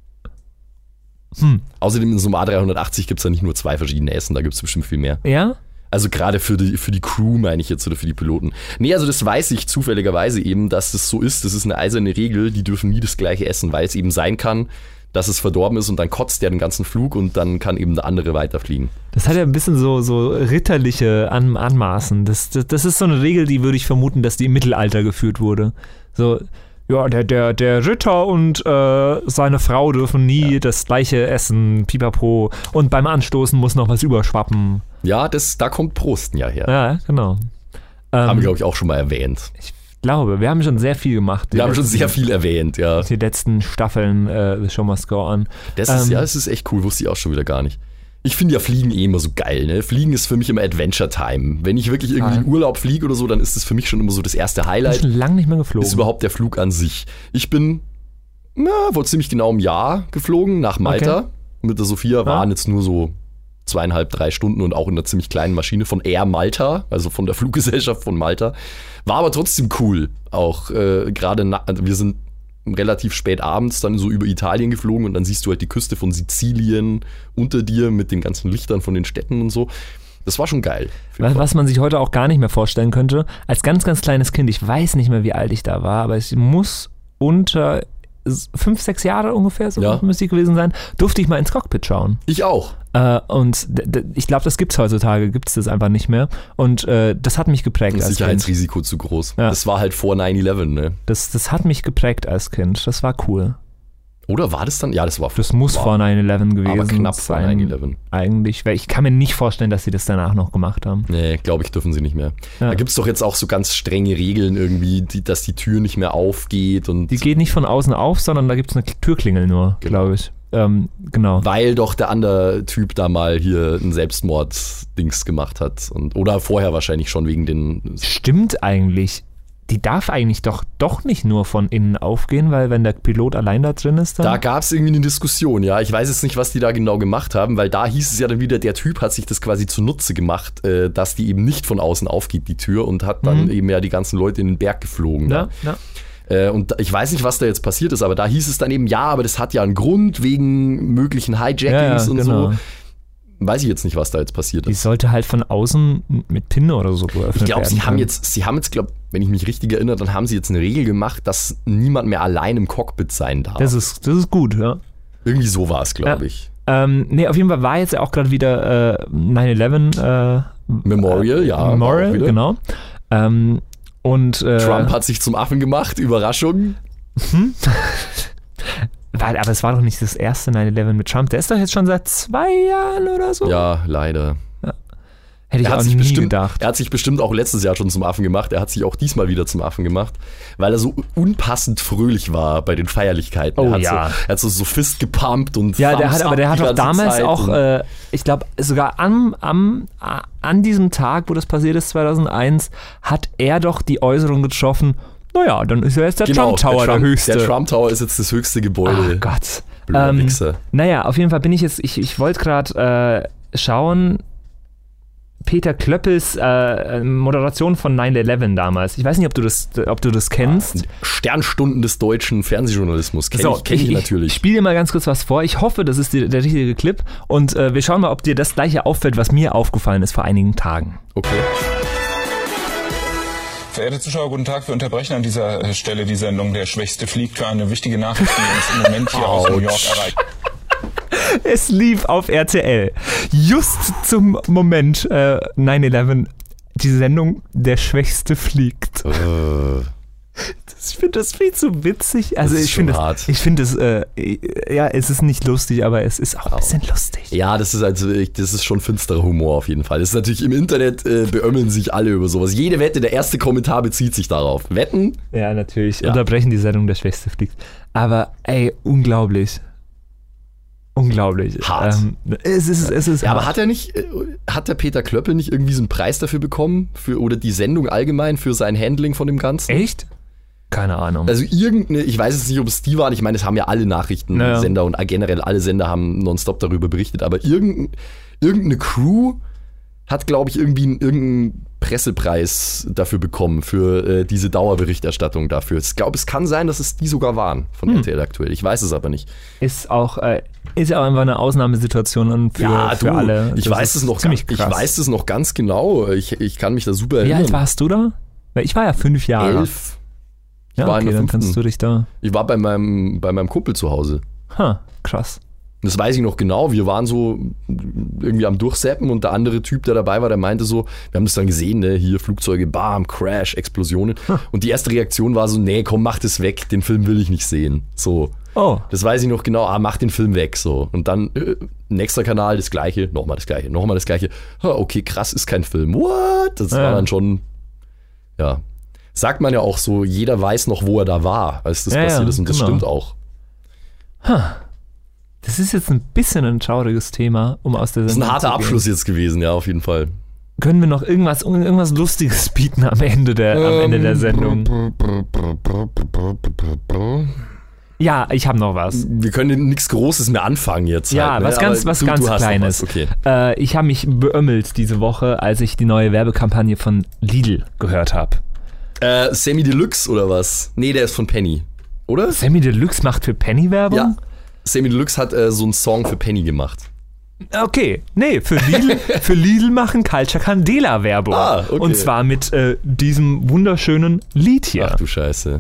Speaker 1: Hm.
Speaker 2: Außerdem in so einem A dreihundertachtzig gibt es ja nicht nur zwei verschiedene Essen, da gibt es bestimmt viel mehr.
Speaker 1: Ja?
Speaker 2: Also gerade für die, für die Crew meine ich jetzt oder für die Piloten. Nee, also das weiß ich zufälligerweise eben, dass das so ist. Das ist eine eiserne Regel, die dürfen nie das gleiche essen, weil es eben sein kann, dass es verdorben ist und dann kotzt der den ganzen Flug und dann kann eben der andere weiterfliegen.
Speaker 1: Das hat ja ein bisschen so, so ritterliche An Anmaßen. Das, das, das ist so eine Regel, die würde ich vermuten, dass die im Mittelalter geführt wurde. So, ja, der, der, der Ritter und äh, seine Frau dürfen nie ja. das gleiche essen, pipapo. Und beim Anstoßen muss noch was überschwappen.
Speaker 2: Ja, das, da kommt Prosten ja her.
Speaker 1: Ja, genau. Ähm,
Speaker 2: haben wir, glaube ich, auch schon mal erwähnt.
Speaker 1: Ich glaube, wir haben schon sehr viel gemacht.
Speaker 2: Wir haben schon sehr viel erwähnt, ja.
Speaker 1: Die letzten Staffeln äh, The Show Must Go On.
Speaker 2: Das ist,
Speaker 1: ähm,
Speaker 2: ja, das ist echt cool, wusste ich auch schon wieder gar nicht. Ich finde ja Fliegen eh immer so geil, ne? Fliegen ist für mich immer Adventure Time. Wenn ich wirklich irgendwie in Urlaub fliege oder so, dann ist das für mich schon immer so das erste Highlight.
Speaker 1: Ich bin schon lange nicht mehr geflogen.
Speaker 2: Ist überhaupt der Flug an sich. Ich bin, na, vor ziemlich genau einem Jahr geflogen, nach Malta.
Speaker 1: Okay.
Speaker 2: Mit der Sophia waren jetzt nur so zweieinhalb, drei Stunden und auch in einer ziemlich kleinen Maschine von Air Malta, also von der Fluggesellschaft von Malta. War aber trotzdem cool. Auch äh, gerade, na- also wir sind relativ spät abends dann so über Italien geflogen und dann siehst du halt die Küste von Sizilien unter dir mit den ganzen Lichtern von den Städten und so. Das war schon geil.
Speaker 1: Was, was man sich heute auch gar nicht mehr vorstellen könnte. Als ganz, ganz kleines Kind, ich weiß nicht mehr, wie alt ich da war, aber ich muss unter fünf, sechs Jahre ungefähr, so
Speaker 2: Ja.
Speaker 1: müsste ich gewesen sein, durfte ich mal ins Cockpit schauen.
Speaker 2: Ich auch.
Speaker 1: Äh, und d- d- ich glaube, das gibt es heutzutage, gibt es das einfach nicht mehr. Und äh, das hat mich geprägt
Speaker 2: Das
Speaker 1: als Kind.
Speaker 2: Sicherheitsrisiko zu groß.
Speaker 1: Ja.
Speaker 2: Das war halt vor neun elf, ne?
Speaker 1: Das, das hat mich geprägt als Kind. Das war cool.
Speaker 2: Oder war das dann? Ja, das war
Speaker 1: Das muss
Speaker 2: war,
Speaker 1: vor neun elf gewesen
Speaker 2: aber knapp vor
Speaker 1: sein.
Speaker 2: neun elf.
Speaker 1: Eigentlich, weil ich kann mir nicht vorstellen, dass sie das danach noch gemacht haben.
Speaker 2: Nee, glaube ich, dürfen sie nicht mehr.
Speaker 1: Ja.
Speaker 2: Da gibt es doch jetzt auch so ganz strenge Regeln irgendwie, die, dass die Tür nicht mehr aufgeht und
Speaker 1: Die geht nicht von außen auf, sondern da gibt es eine Türklingel nur,
Speaker 2: Genau.
Speaker 1: glaube ich. Ähm, genau.
Speaker 2: weil doch der andere Typ da mal hier ein Selbstmord-Dings gemacht hat. Und, oder vorher wahrscheinlich schon wegen den...
Speaker 1: Stimmt eigentlich. Die darf eigentlich doch, doch nicht nur von innen aufgehen, weil wenn der Pilot allein da drin ist, dann...
Speaker 2: Da gab es irgendwie eine Diskussion, ja. Ich weiß jetzt nicht, was die da genau gemacht haben, weil da hieß es ja dann wieder, der Typ hat sich das quasi zunutze gemacht, äh, dass die eben nicht von außen aufgeht, die Tür, und hat dann
Speaker 1: Mhm.
Speaker 2: eben ja die ganzen Leute in den Berg geflogen.
Speaker 1: ja,
Speaker 2: da.
Speaker 1: ja.
Speaker 2: Äh, und da- ich weiß nicht, was da jetzt passiert ist, aber da hieß es dann eben, ja, aber das hat ja einen Grund wegen möglichen Hijackings
Speaker 1: Ja, ja,
Speaker 2: und
Speaker 1: genau.
Speaker 2: so. Weiß ich jetzt nicht, was da jetzt passiert
Speaker 1: Die
Speaker 2: ist.
Speaker 1: sollte halt von außen mit Pinne oder so geöffnet
Speaker 2: Ich glaube,
Speaker 1: werden
Speaker 2: sie haben
Speaker 1: können.
Speaker 2: jetzt, sie haben jetzt, glaube, wenn ich mich richtig erinnere, dann haben sie jetzt eine Regel gemacht, dass niemand mehr allein im Cockpit sein darf.
Speaker 1: Das ist, das ist gut, ja.
Speaker 2: Irgendwie so war es, glaube
Speaker 1: Ja.
Speaker 2: ich.
Speaker 1: Ähm, nee, auf jeden Fall war jetzt auch gerade wieder äh, neun elf äh,
Speaker 2: Memorial, ja. war auch
Speaker 1: Memorial,
Speaker 2: wieder.
Speaker 1: genau. Ähm, und äh,
Speaker 2: Trump hat sich zum Affen gemacht, Überraschung.
Speaker 1: war, aber es war doch nicht das erste neun elf mit Trump. Der ist doch jetzt schon seit zwei Jahren oder so.
Speaker 2: Ja, leider.
Speaker 1: Hätte ich
Speaker 2: Er
Speaker 1: auch
Speaker 2: hat, sich
Speaker 1: nie
Speaker 2: bestimmt,
Speaker 1: gedacht.
Speaker 2: er hat sich bestimmt auch letztes Jahr schon zum Affen gemacht. Er hat sich auch diesmal wieder zum Affen gemacht, weil er so unpassend fröhlich war bei den Feierlichkeiten.
Speaker 1: Oh
Speaker 2: er hat,
Speaker 1: ja.
Speaker 2: so, er hat so, so Fist gepumpt und
Speaker 1: Ja, der
Speaker 2: Thumbs
Speaker 1: hat, aber
Speaker 2: up
Speaker 1: der
Speaker 2: die
Speaker 1: hat auch
Speaker 2: ganze
Speaker 1: damals
Speaker 2: Zeit
Speaker 1: auch,
Speaker 2: und-
Speaker 1: äh, ich glaube, sogar am, am, an diesem Tag, wo das passiert ist, zweitausendeins, hat er doch die Äußerung getroffen, naja, dann ist ja jetzt der
Speaker 2: Genau,
Speaker 1: Trump Tower der,
Speaker 2: Trump,
Speaker 1: höchste.
Speaker 2: Der Trump Tower ist jetzt das höchste Gebäude.
Speaker 1: Ach Gott.
Speaker 2: Blöder
Speaker 1: Ähm,
Speaker 2: Wichser.
Speaker 1: naja, auf jeden Fall bin ich jetzt, ich, ich wollte gerade äh, schauen, Peter Klöppels äh, Moderation von neun elf damals. Ich weiß nicht, ob du das, ob du das kennst.
Speaker 2: Sternstunden des deutschen Fernsehjournalismus. Kenn
Speaker 1: So,
Speaker 2: ich, kenn ich, natürlich.
Speaker 1: Ich spiele dir mal ganz kurz was vor. Ich hoffe, das ist die, der richtige Clip. Und äh, wir schauen mal, ob dir das gleiche auffällt, was mir aufgefallen ist vor einigen Tagen.
Speaker 2: Okay.
Speaker 7: Verehrte Zuschauer, guten Tag. Wir unterbrechen an dieser Stelle die Sendung Der Schwächste fliegt für eine wichtige Nachricht, die uns im Moment hier aus New York erreicht.
Speaker 1: Es lief auf R T L. Just zum Moment äh, neun elf die Sendung Der Schwächste fliegt.
Speaker 2: Äh.
Speaker 1: Ich finde das viel zu witzig. Also
Speaker 2: das ist
Speaker 1: ich finde
Speaker 2: hart.
Speaker 1: Ich finde es, äh, ja, es ist nicht lustig, aber es ist auch ein bisschen lustig.
Speaker 2: Ja, das ist also, das ist schon finsterer Humor auf jeden Fall. Das ist natürlich im Internet, äh, beömmeln sich alle über sowas. Jede Wette, der erste Kommentar bezieht sich darauf. Wetten?
Speaker 1: Ja, natürlich.
Speaker 2: Ja.
Speaker 1: Unterbrechen die Sendung Der Schwächste fliegt. Aber ey, unglaublich. Unglaublich.
Speaker 2: Hart.
Speaker 1: Ähm, es ist, es ist
Speaker 2: Ja,
Speaker 1: hart.
Speaker 2: aber hat er nicht, äh, hat der Peter Klöppel nicht irgendwie so einen Preis dafür bekommen? Für, oder die Sendung allgemein für sein Handling von dem Ganzen?
Speaker 1: Echt? Keine Ahnung.
Speaker 2: Also irgendeine, ich weiß jetzt nicht, ob es die waren, ich meine, es haben ja alle Nachrichtensender
Speaker 1: Naja.
Speaker 2: und generell alle Sender haben nonstop darüber berichtet, aber irgendein, irgendeine Crew hat, glaube ich, irgendwie einen, irgendeinen Pressepreis dafür bekommen, für äh, diese Dauerberichterstattung dafür. Ich glaube, es kann sein, dass es die sogar waren von
Speaker 1: Hm.
Speaker 2: R T L aktuell. Ich weiß es aber nicht.
Speaker 1: Ist auch, äh, ist ja auch einfach eine Ausnahmesituation und für,
Speaker 2: ja,
Speaker 1: für
Speaker 2: du,
Speaker 1: alle.
Speaker 2: ich
Speaker 1: Das
Speaker 2: weiß
Speaker 1: ist
Speaker 2: es noch
Speaker 1: ziemlich
Speaker 2: ganz, ich
Speaker 1: krass.
Speaker 2: weiß es noch ganz genau. Ich, ich kann mich da super
Speaker 1: Wie
Speaker 2: erinnern.
Speaker 1: alt warst du da? Weil ich war ja fünf Jahre.
Speaker 2: Elf. Ich
Speaker 1: Ja,
Speaker 2: war in
Speaker 1: okay,
Speaker 2: der
Speaker 1: dann kannst
Speaker 2: fünften.
Speaker 1: du dich da.
Speaker 2: Ich war bei meinem, bei meinem Kumpel zu Hause.
Speaker 1: Ha, krass.
Speaker 2: Das weiß ich noch genau. Wir waren so irgendwie am Durchseppen und der andere Typ, der dabei war, der meinte so, wir haben das dann gesehen, ne, hier Flugzeuge, bam, Crash, Explosionen. Und die erste Reaktion war so, nee, komm, mach das weg, den Film will ich nicht sehen. So.
Speaker 1: Oh.
Speaker 2: Das weiß ich noch genau, ah, mach den Film weg, so. Und dann, äh, nächster Kanal, das Gleiche, nochmal das Gleiche, nochmal das Gleiche. Ha, okay, krass, ist kein Film. What? Das
Speaker 1: Ja.
Speaker 2: war dann schon, ja. Sagt man ja auch so, jeder weiß noch, wo er da war, als das
Speaker 1: Ja,
Speaker 2: passiert
Speaker 1: ja,
Speaker 2: ist. Und das
Speaker 1: genau.
Speaker 2: stimmt auch.
Speaker 1: Das ist jetzt ein bisschen ein trauriges Thema, um aus der
Speaker 2: Das ist
Speaker 1: Sendung
Speaker 2: ein harter
Speaker 1: zu gehen.
Speaker 2: Abschluss jetzt gewesen, ja, auf jeden Fall.
Speaker 1: Können wir noch irgendwas, irgendwas Lustiges bieten am Ende der, am Ende der Sendung? Ja, ich habe noch was.
Speaker 2: Wir können nichts Großes mehr anfangen jetzt.
Speaker 1: Ja,
Speaker 2: halt, ne?
Speaker 1: was ganz,
Speaker 2: Aber
Speaker 1: was
Speaker 2: du,
Speaker 1: ganz
Speaker 2: du hast noch
Speaker 1: Kleines.
Speaker 2: was. Okay.
Speaker 1: Äh, ich habe mich beömmelt diese Woche, als ich die neue Werbekampagne von Lidl gehört habe.
Speaker 2: Äh, Sammy Deluxe oder was? Nee, der ist von Penny. Oder?
Speaker 1: Sammy Deluxe macht für Penny Werbung?
Speaker 2: Ja. Sammy Deluxe hat äh, so einen Song für Penny gemacht.
Speaker 1: Okay, nee, für Lidl, für Lidl machen Culture Candela Werbung.
Speaker 2: Ah, okay.
Speaker 1: Und zwar mit äh, diesem wunderschönen Lied hier.
Speaker 2: Ach du Scheiße.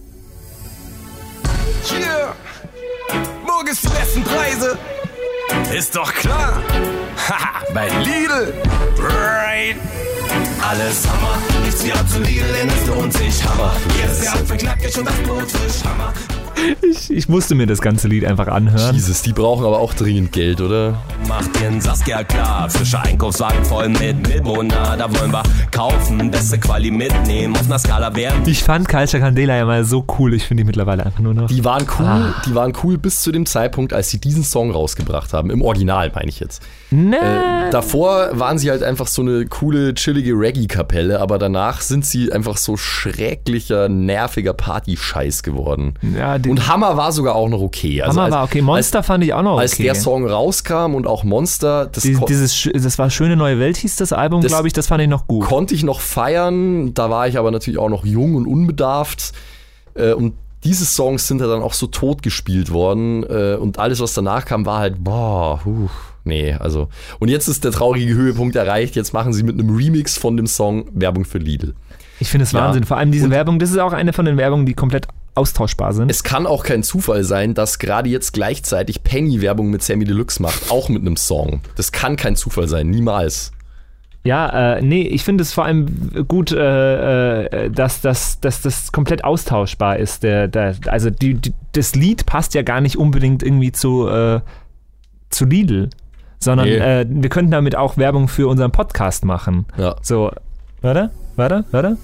Speaker 8: Yeah. Morgens die besten Preise. Ist doch klar. Haha, bei Lidl. Right. Alles Hammer. Nichts wie ab zu Lidl, denn es lohnt sich. Hammer. Jedes Jahr für Knackig und das Brot frisch. Hammer.
Speaker 1: Ich, ich musste mir das ganze Lied einfach anhören.
Speaker 2: Jesus, die brauchen aber auch dringend Geld, oder?
Speaker 8: Macht den Saskia klar. Frischer Einkaufswagen voll mit Mitbewohner. Da wollen wir kaufen, beste Quali mitnehmen. Auf einer Skala werden.
Speaker 1: Ich fand Culture Candela ja mal so cool. Ich finde die mittlerweile einfach nur noch.
Speaker 2: Die waren cool,
Speaker 1: Ah.
Speaker 2: die waren cool bis zu dem Zeitpunkt, als sie diesen Song rausgebracht haben. Im Original, meine ich jetzt.
Speaker 1: Nee.
Speaker 2: Äh, davor waren sie halt einfach so eine coole, chillige Reggae-Kapelle, aber danach sind sie einfach so schrecklicher, nerviger Party-Scheiß geworden.
Speaker 1: Ja, die-
Speaker 2: und Hammer war sogar auch noch okay. Also
Speaker 1: Hammer
Speaker 2: als,
Speaker 1: war okay. Monster
Speaker 2: als,
Speaker 1: fand ich auch noch okay.
Speaker 2: Als der Song rauskam und auch Monster, das,
Speaker 1: Die,
Speaker 2: ko
Speaker 1: dieses, sch- das war Schöne Neue Welt, hieß das Album,
Speaker 2: Das
Speaker 1: glaube ich. Das fand ich noch gut.
Speaker 2: konnte ich noch feiern. Da war ich aber natürlich auch noch jung und unbedarft. Äh, und diese Songs sind ja dann auch so tot gespielt worden. Äh, und alles, was danach kam, war halt, boah, huh, nee, also. Und jetzt ist der traurige Höhepunkt erreicht. Jetzt machen sie mit einem Remix von dem Song Werbung für Lidl.
Speaker 1: Ich finde es
Speaker 2: Ja.
Speaker 1: Wahnsinn. Vor allem diese
Speaker 2: Und-
Speaker 1: Werbung, das ist auch eine von den Werbungen, die komplett austauschbar sind.
Speaker 2: Es kann auch kein Zufall sein, dass gerade jetzt gleichzeitig Penny Werbung mit Sammy Deluxe macht, auch mit einem Song. Das kann kein Zufall sein, niemals.
Speaker 1: Ja, äh, nee, ich finde es vor allem gut, äh, äh, dass, dass, dass das komplett austauschbar ist. Der, der, also die, die, das Lied passt ja gar nicht unbedingt irgendwie zu, äh, zu Lidl, sondern
Speaker 2: Nee.
Speaker 1: äh, wir könnten damit auch Werbung für unseren Podcast machen.
Speaker 2: Ja.
Speaker 1: So, warte, warte, warte.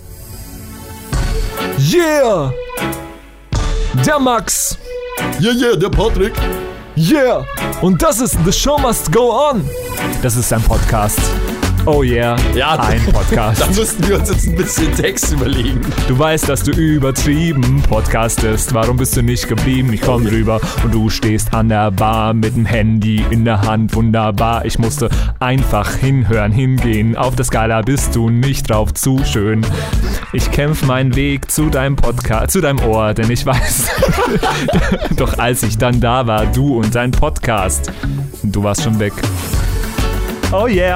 Speaker 1: Yeah! Der Max!
Speaker 2: Yeah, yeah, der Patrick.
Speaker 1: Yeah! Und das ist The Show Must Go On! Das ist ein Podcast. Oh yeah,
Speaker 2: Ja,
Speaker 1: ein Podcast.
Speaker 2: Da müssten wir uns jetzt ein bisschen Text überlegen.
Speaker 1: Du weißt, dass du übertrieben podcastest. Warum bist du nicht geblieben? Ich komm rüber und du stehst an der Bar mit dem Handy in der Hand. Wunderbar, ich musste einfach hinhören, hingehen. Auf der Skala bist du nicht drauf zu schön. Ich kämpf meinen Weg zu deinem Podcast, zu deinem Ohr, denn ich weiß. Doch als ich dann da war, du und dein Podcast, du warst schon weg. Oh yeah.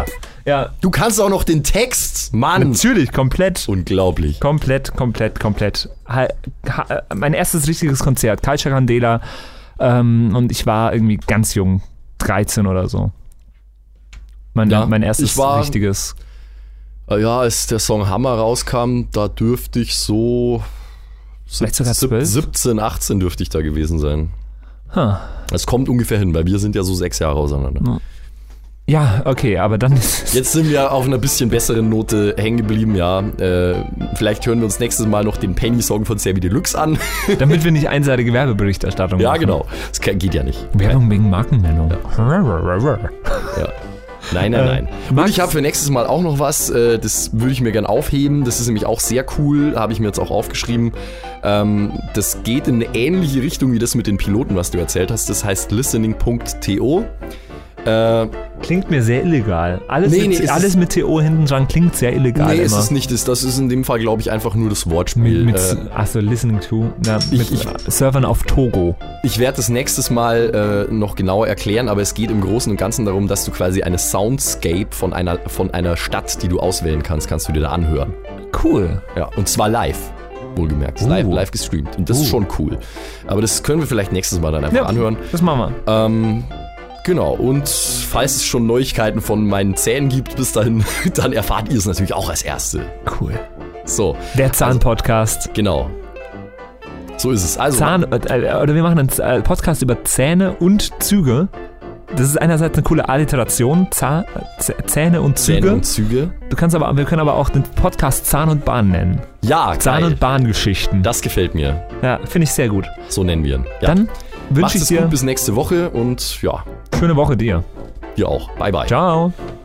Speaker 1: Ja.
Speaker 2: Du kannst auch noch den Text, Mann.
Speaker 1: Natürlich, komplett.
Speaker 2: Unglaublich.
Speaker 1: Komplett, komplett, komplett. Ha, ha, mein erstes richtiges Konzert, Culture Candela. Ähm, und ich war irgendwie ganz jung, dreizehn oder so. Mein,
Speaker 2: Ja,
Speaker 1: mein erstes
Speaker 2: ich war-
Speaker 1: richtiges.
Speaker 2: Ja, als der Song Hammer rauskam, da dürfte ich so
Speaker 1: Vielleicht sogar
Speaker 2: sieb-
Speaker 1: zwölf?
Speaker 2: siebzehn, achtzehn dürfte ich da gewesen sein.
Speaker 1: Huh.
Speaker 2: Es kommt ungefähr hin, weil wir sind ja so sechs Jahre auseinander.
Speaker 1: Ja, okay, aber dann ist
Speaker 2: Jetzt sind wir auf einer bisschen besseren Note hängen geblieben, ja. Äh, vielleicht hören wir uns nächstes Mal noch den Penny-Song von Sammy Deluxe an.
Speaker 1: damit wir nicht einseitige Werbeberichterstattung
Speaker 2: Ja,
Speaker 1: machen.
Speaker 2: genau. Das kann, geht ja nicht.
Speaker 1: Werbung wegen Markennennung.
Speaker 2: Ja. Nein, nein,
Speaker 1: Äh,
Speaker 2: nein. Und
Speaker 1: Max-
Speaker 2: ich habe für nächstes Mal auch noch was, äh, das würde ich mir gern aufheben. Das ist nämlich auch sehr cool, habe ich mir jetzt auch aufgeschrieben. Ähm, das geht in eine ähnliche Richtung wie das mit den Piloten, was du erzählt hast. Das heißt listening punkt to. Äh,
Speaker 1: Klingt mir sehr illegal. Alles,
Speaker 2: Nee,
Speaker 1: mit,
Speaker 2: nee, es
Speaker 1: alles
Speaker 2: ist-
Speaker 1: mit T O hinten dran klingt sehr illegal.
Speaker 2: nee,
Speaker 1: immer.
Speaker 2: ist es nicht. Das, das ist in dem Fall, glaube ich, einfach nur das Wortspiel.
Speaker 1: Mit, mit,
Speaker 2: äh,
Speaker 1: achso, listening to. Ja,
Speaker 2: Ich-
Speaker 1: mit
Speaker 2: ich-
Speaker 1: Servern auf Togo.
Speaker 2: Ich werde das nächstes Mal äh, noch genauer erklären, aber es geht im Großen und Ganzen darum, dass du quasi eine Soundscape von einer, von einer Stadt, die du auswählen kannst, kannst du dir da anhören.
Speaker 1: Cool.
Speaker 2: Ja, und zwar live. Wohlgemerkt.
Speaker 1: Uh.
Speaker 2: Live, live gestreamt. Und das
Speaker 1: Uh.
Speaker 2: ist schon cool. Aber das können wir vielleicht nächstes Mal dann einfach
Speaker 1: Ja,
Speaker 2: anhören.
Speaker 1: das machen wir.
Speaker 2: Ähm, genau. Und falls es schon Neuigkeiten von meinen Zähnen gibt bis dahin, dann erfahrt ihr es natürlich auch als Erste.
Speaker 1: Cool.
Speaker 2: So,
Speaker 1: Der Zahn-Podcast.
Speaker 2: genau. So ist es. Also,
Speaker 1: Zahn, äh, oder wir machen einen äh, Podcast über Zähne und Züge. Das ist einerseits eine coole Alliteration, Zahn, Z- Zähne und Züge.
Speaker 2: Zähne und Züge.
Speaker 1: Du kannst aber, wir können aber auch den Podcast Zahn und Bahn nennen.
Speaker 2: Ja,
Speaker 1: Zahn-
Speaker 2: geil.
Speaker 1: und Bahngeschichten.
Speaker 2: Das gefällt mir.
Speaker 1: Ja, finde ich sehr gut.
Speaker 2: So nennen wir ihn. Ja.
Speaker 1: Dann
Speaker 2: Macht's
Speaker 1: wünsche ich
Speaker 2: es
Speaker 1: dir
Speaker 2: gut bis nächste Woche und ja,
Speaker 1: schöne Woche dir.
Speaker 2: dir auch. Bye, bye.
Speaker 1: Ciao.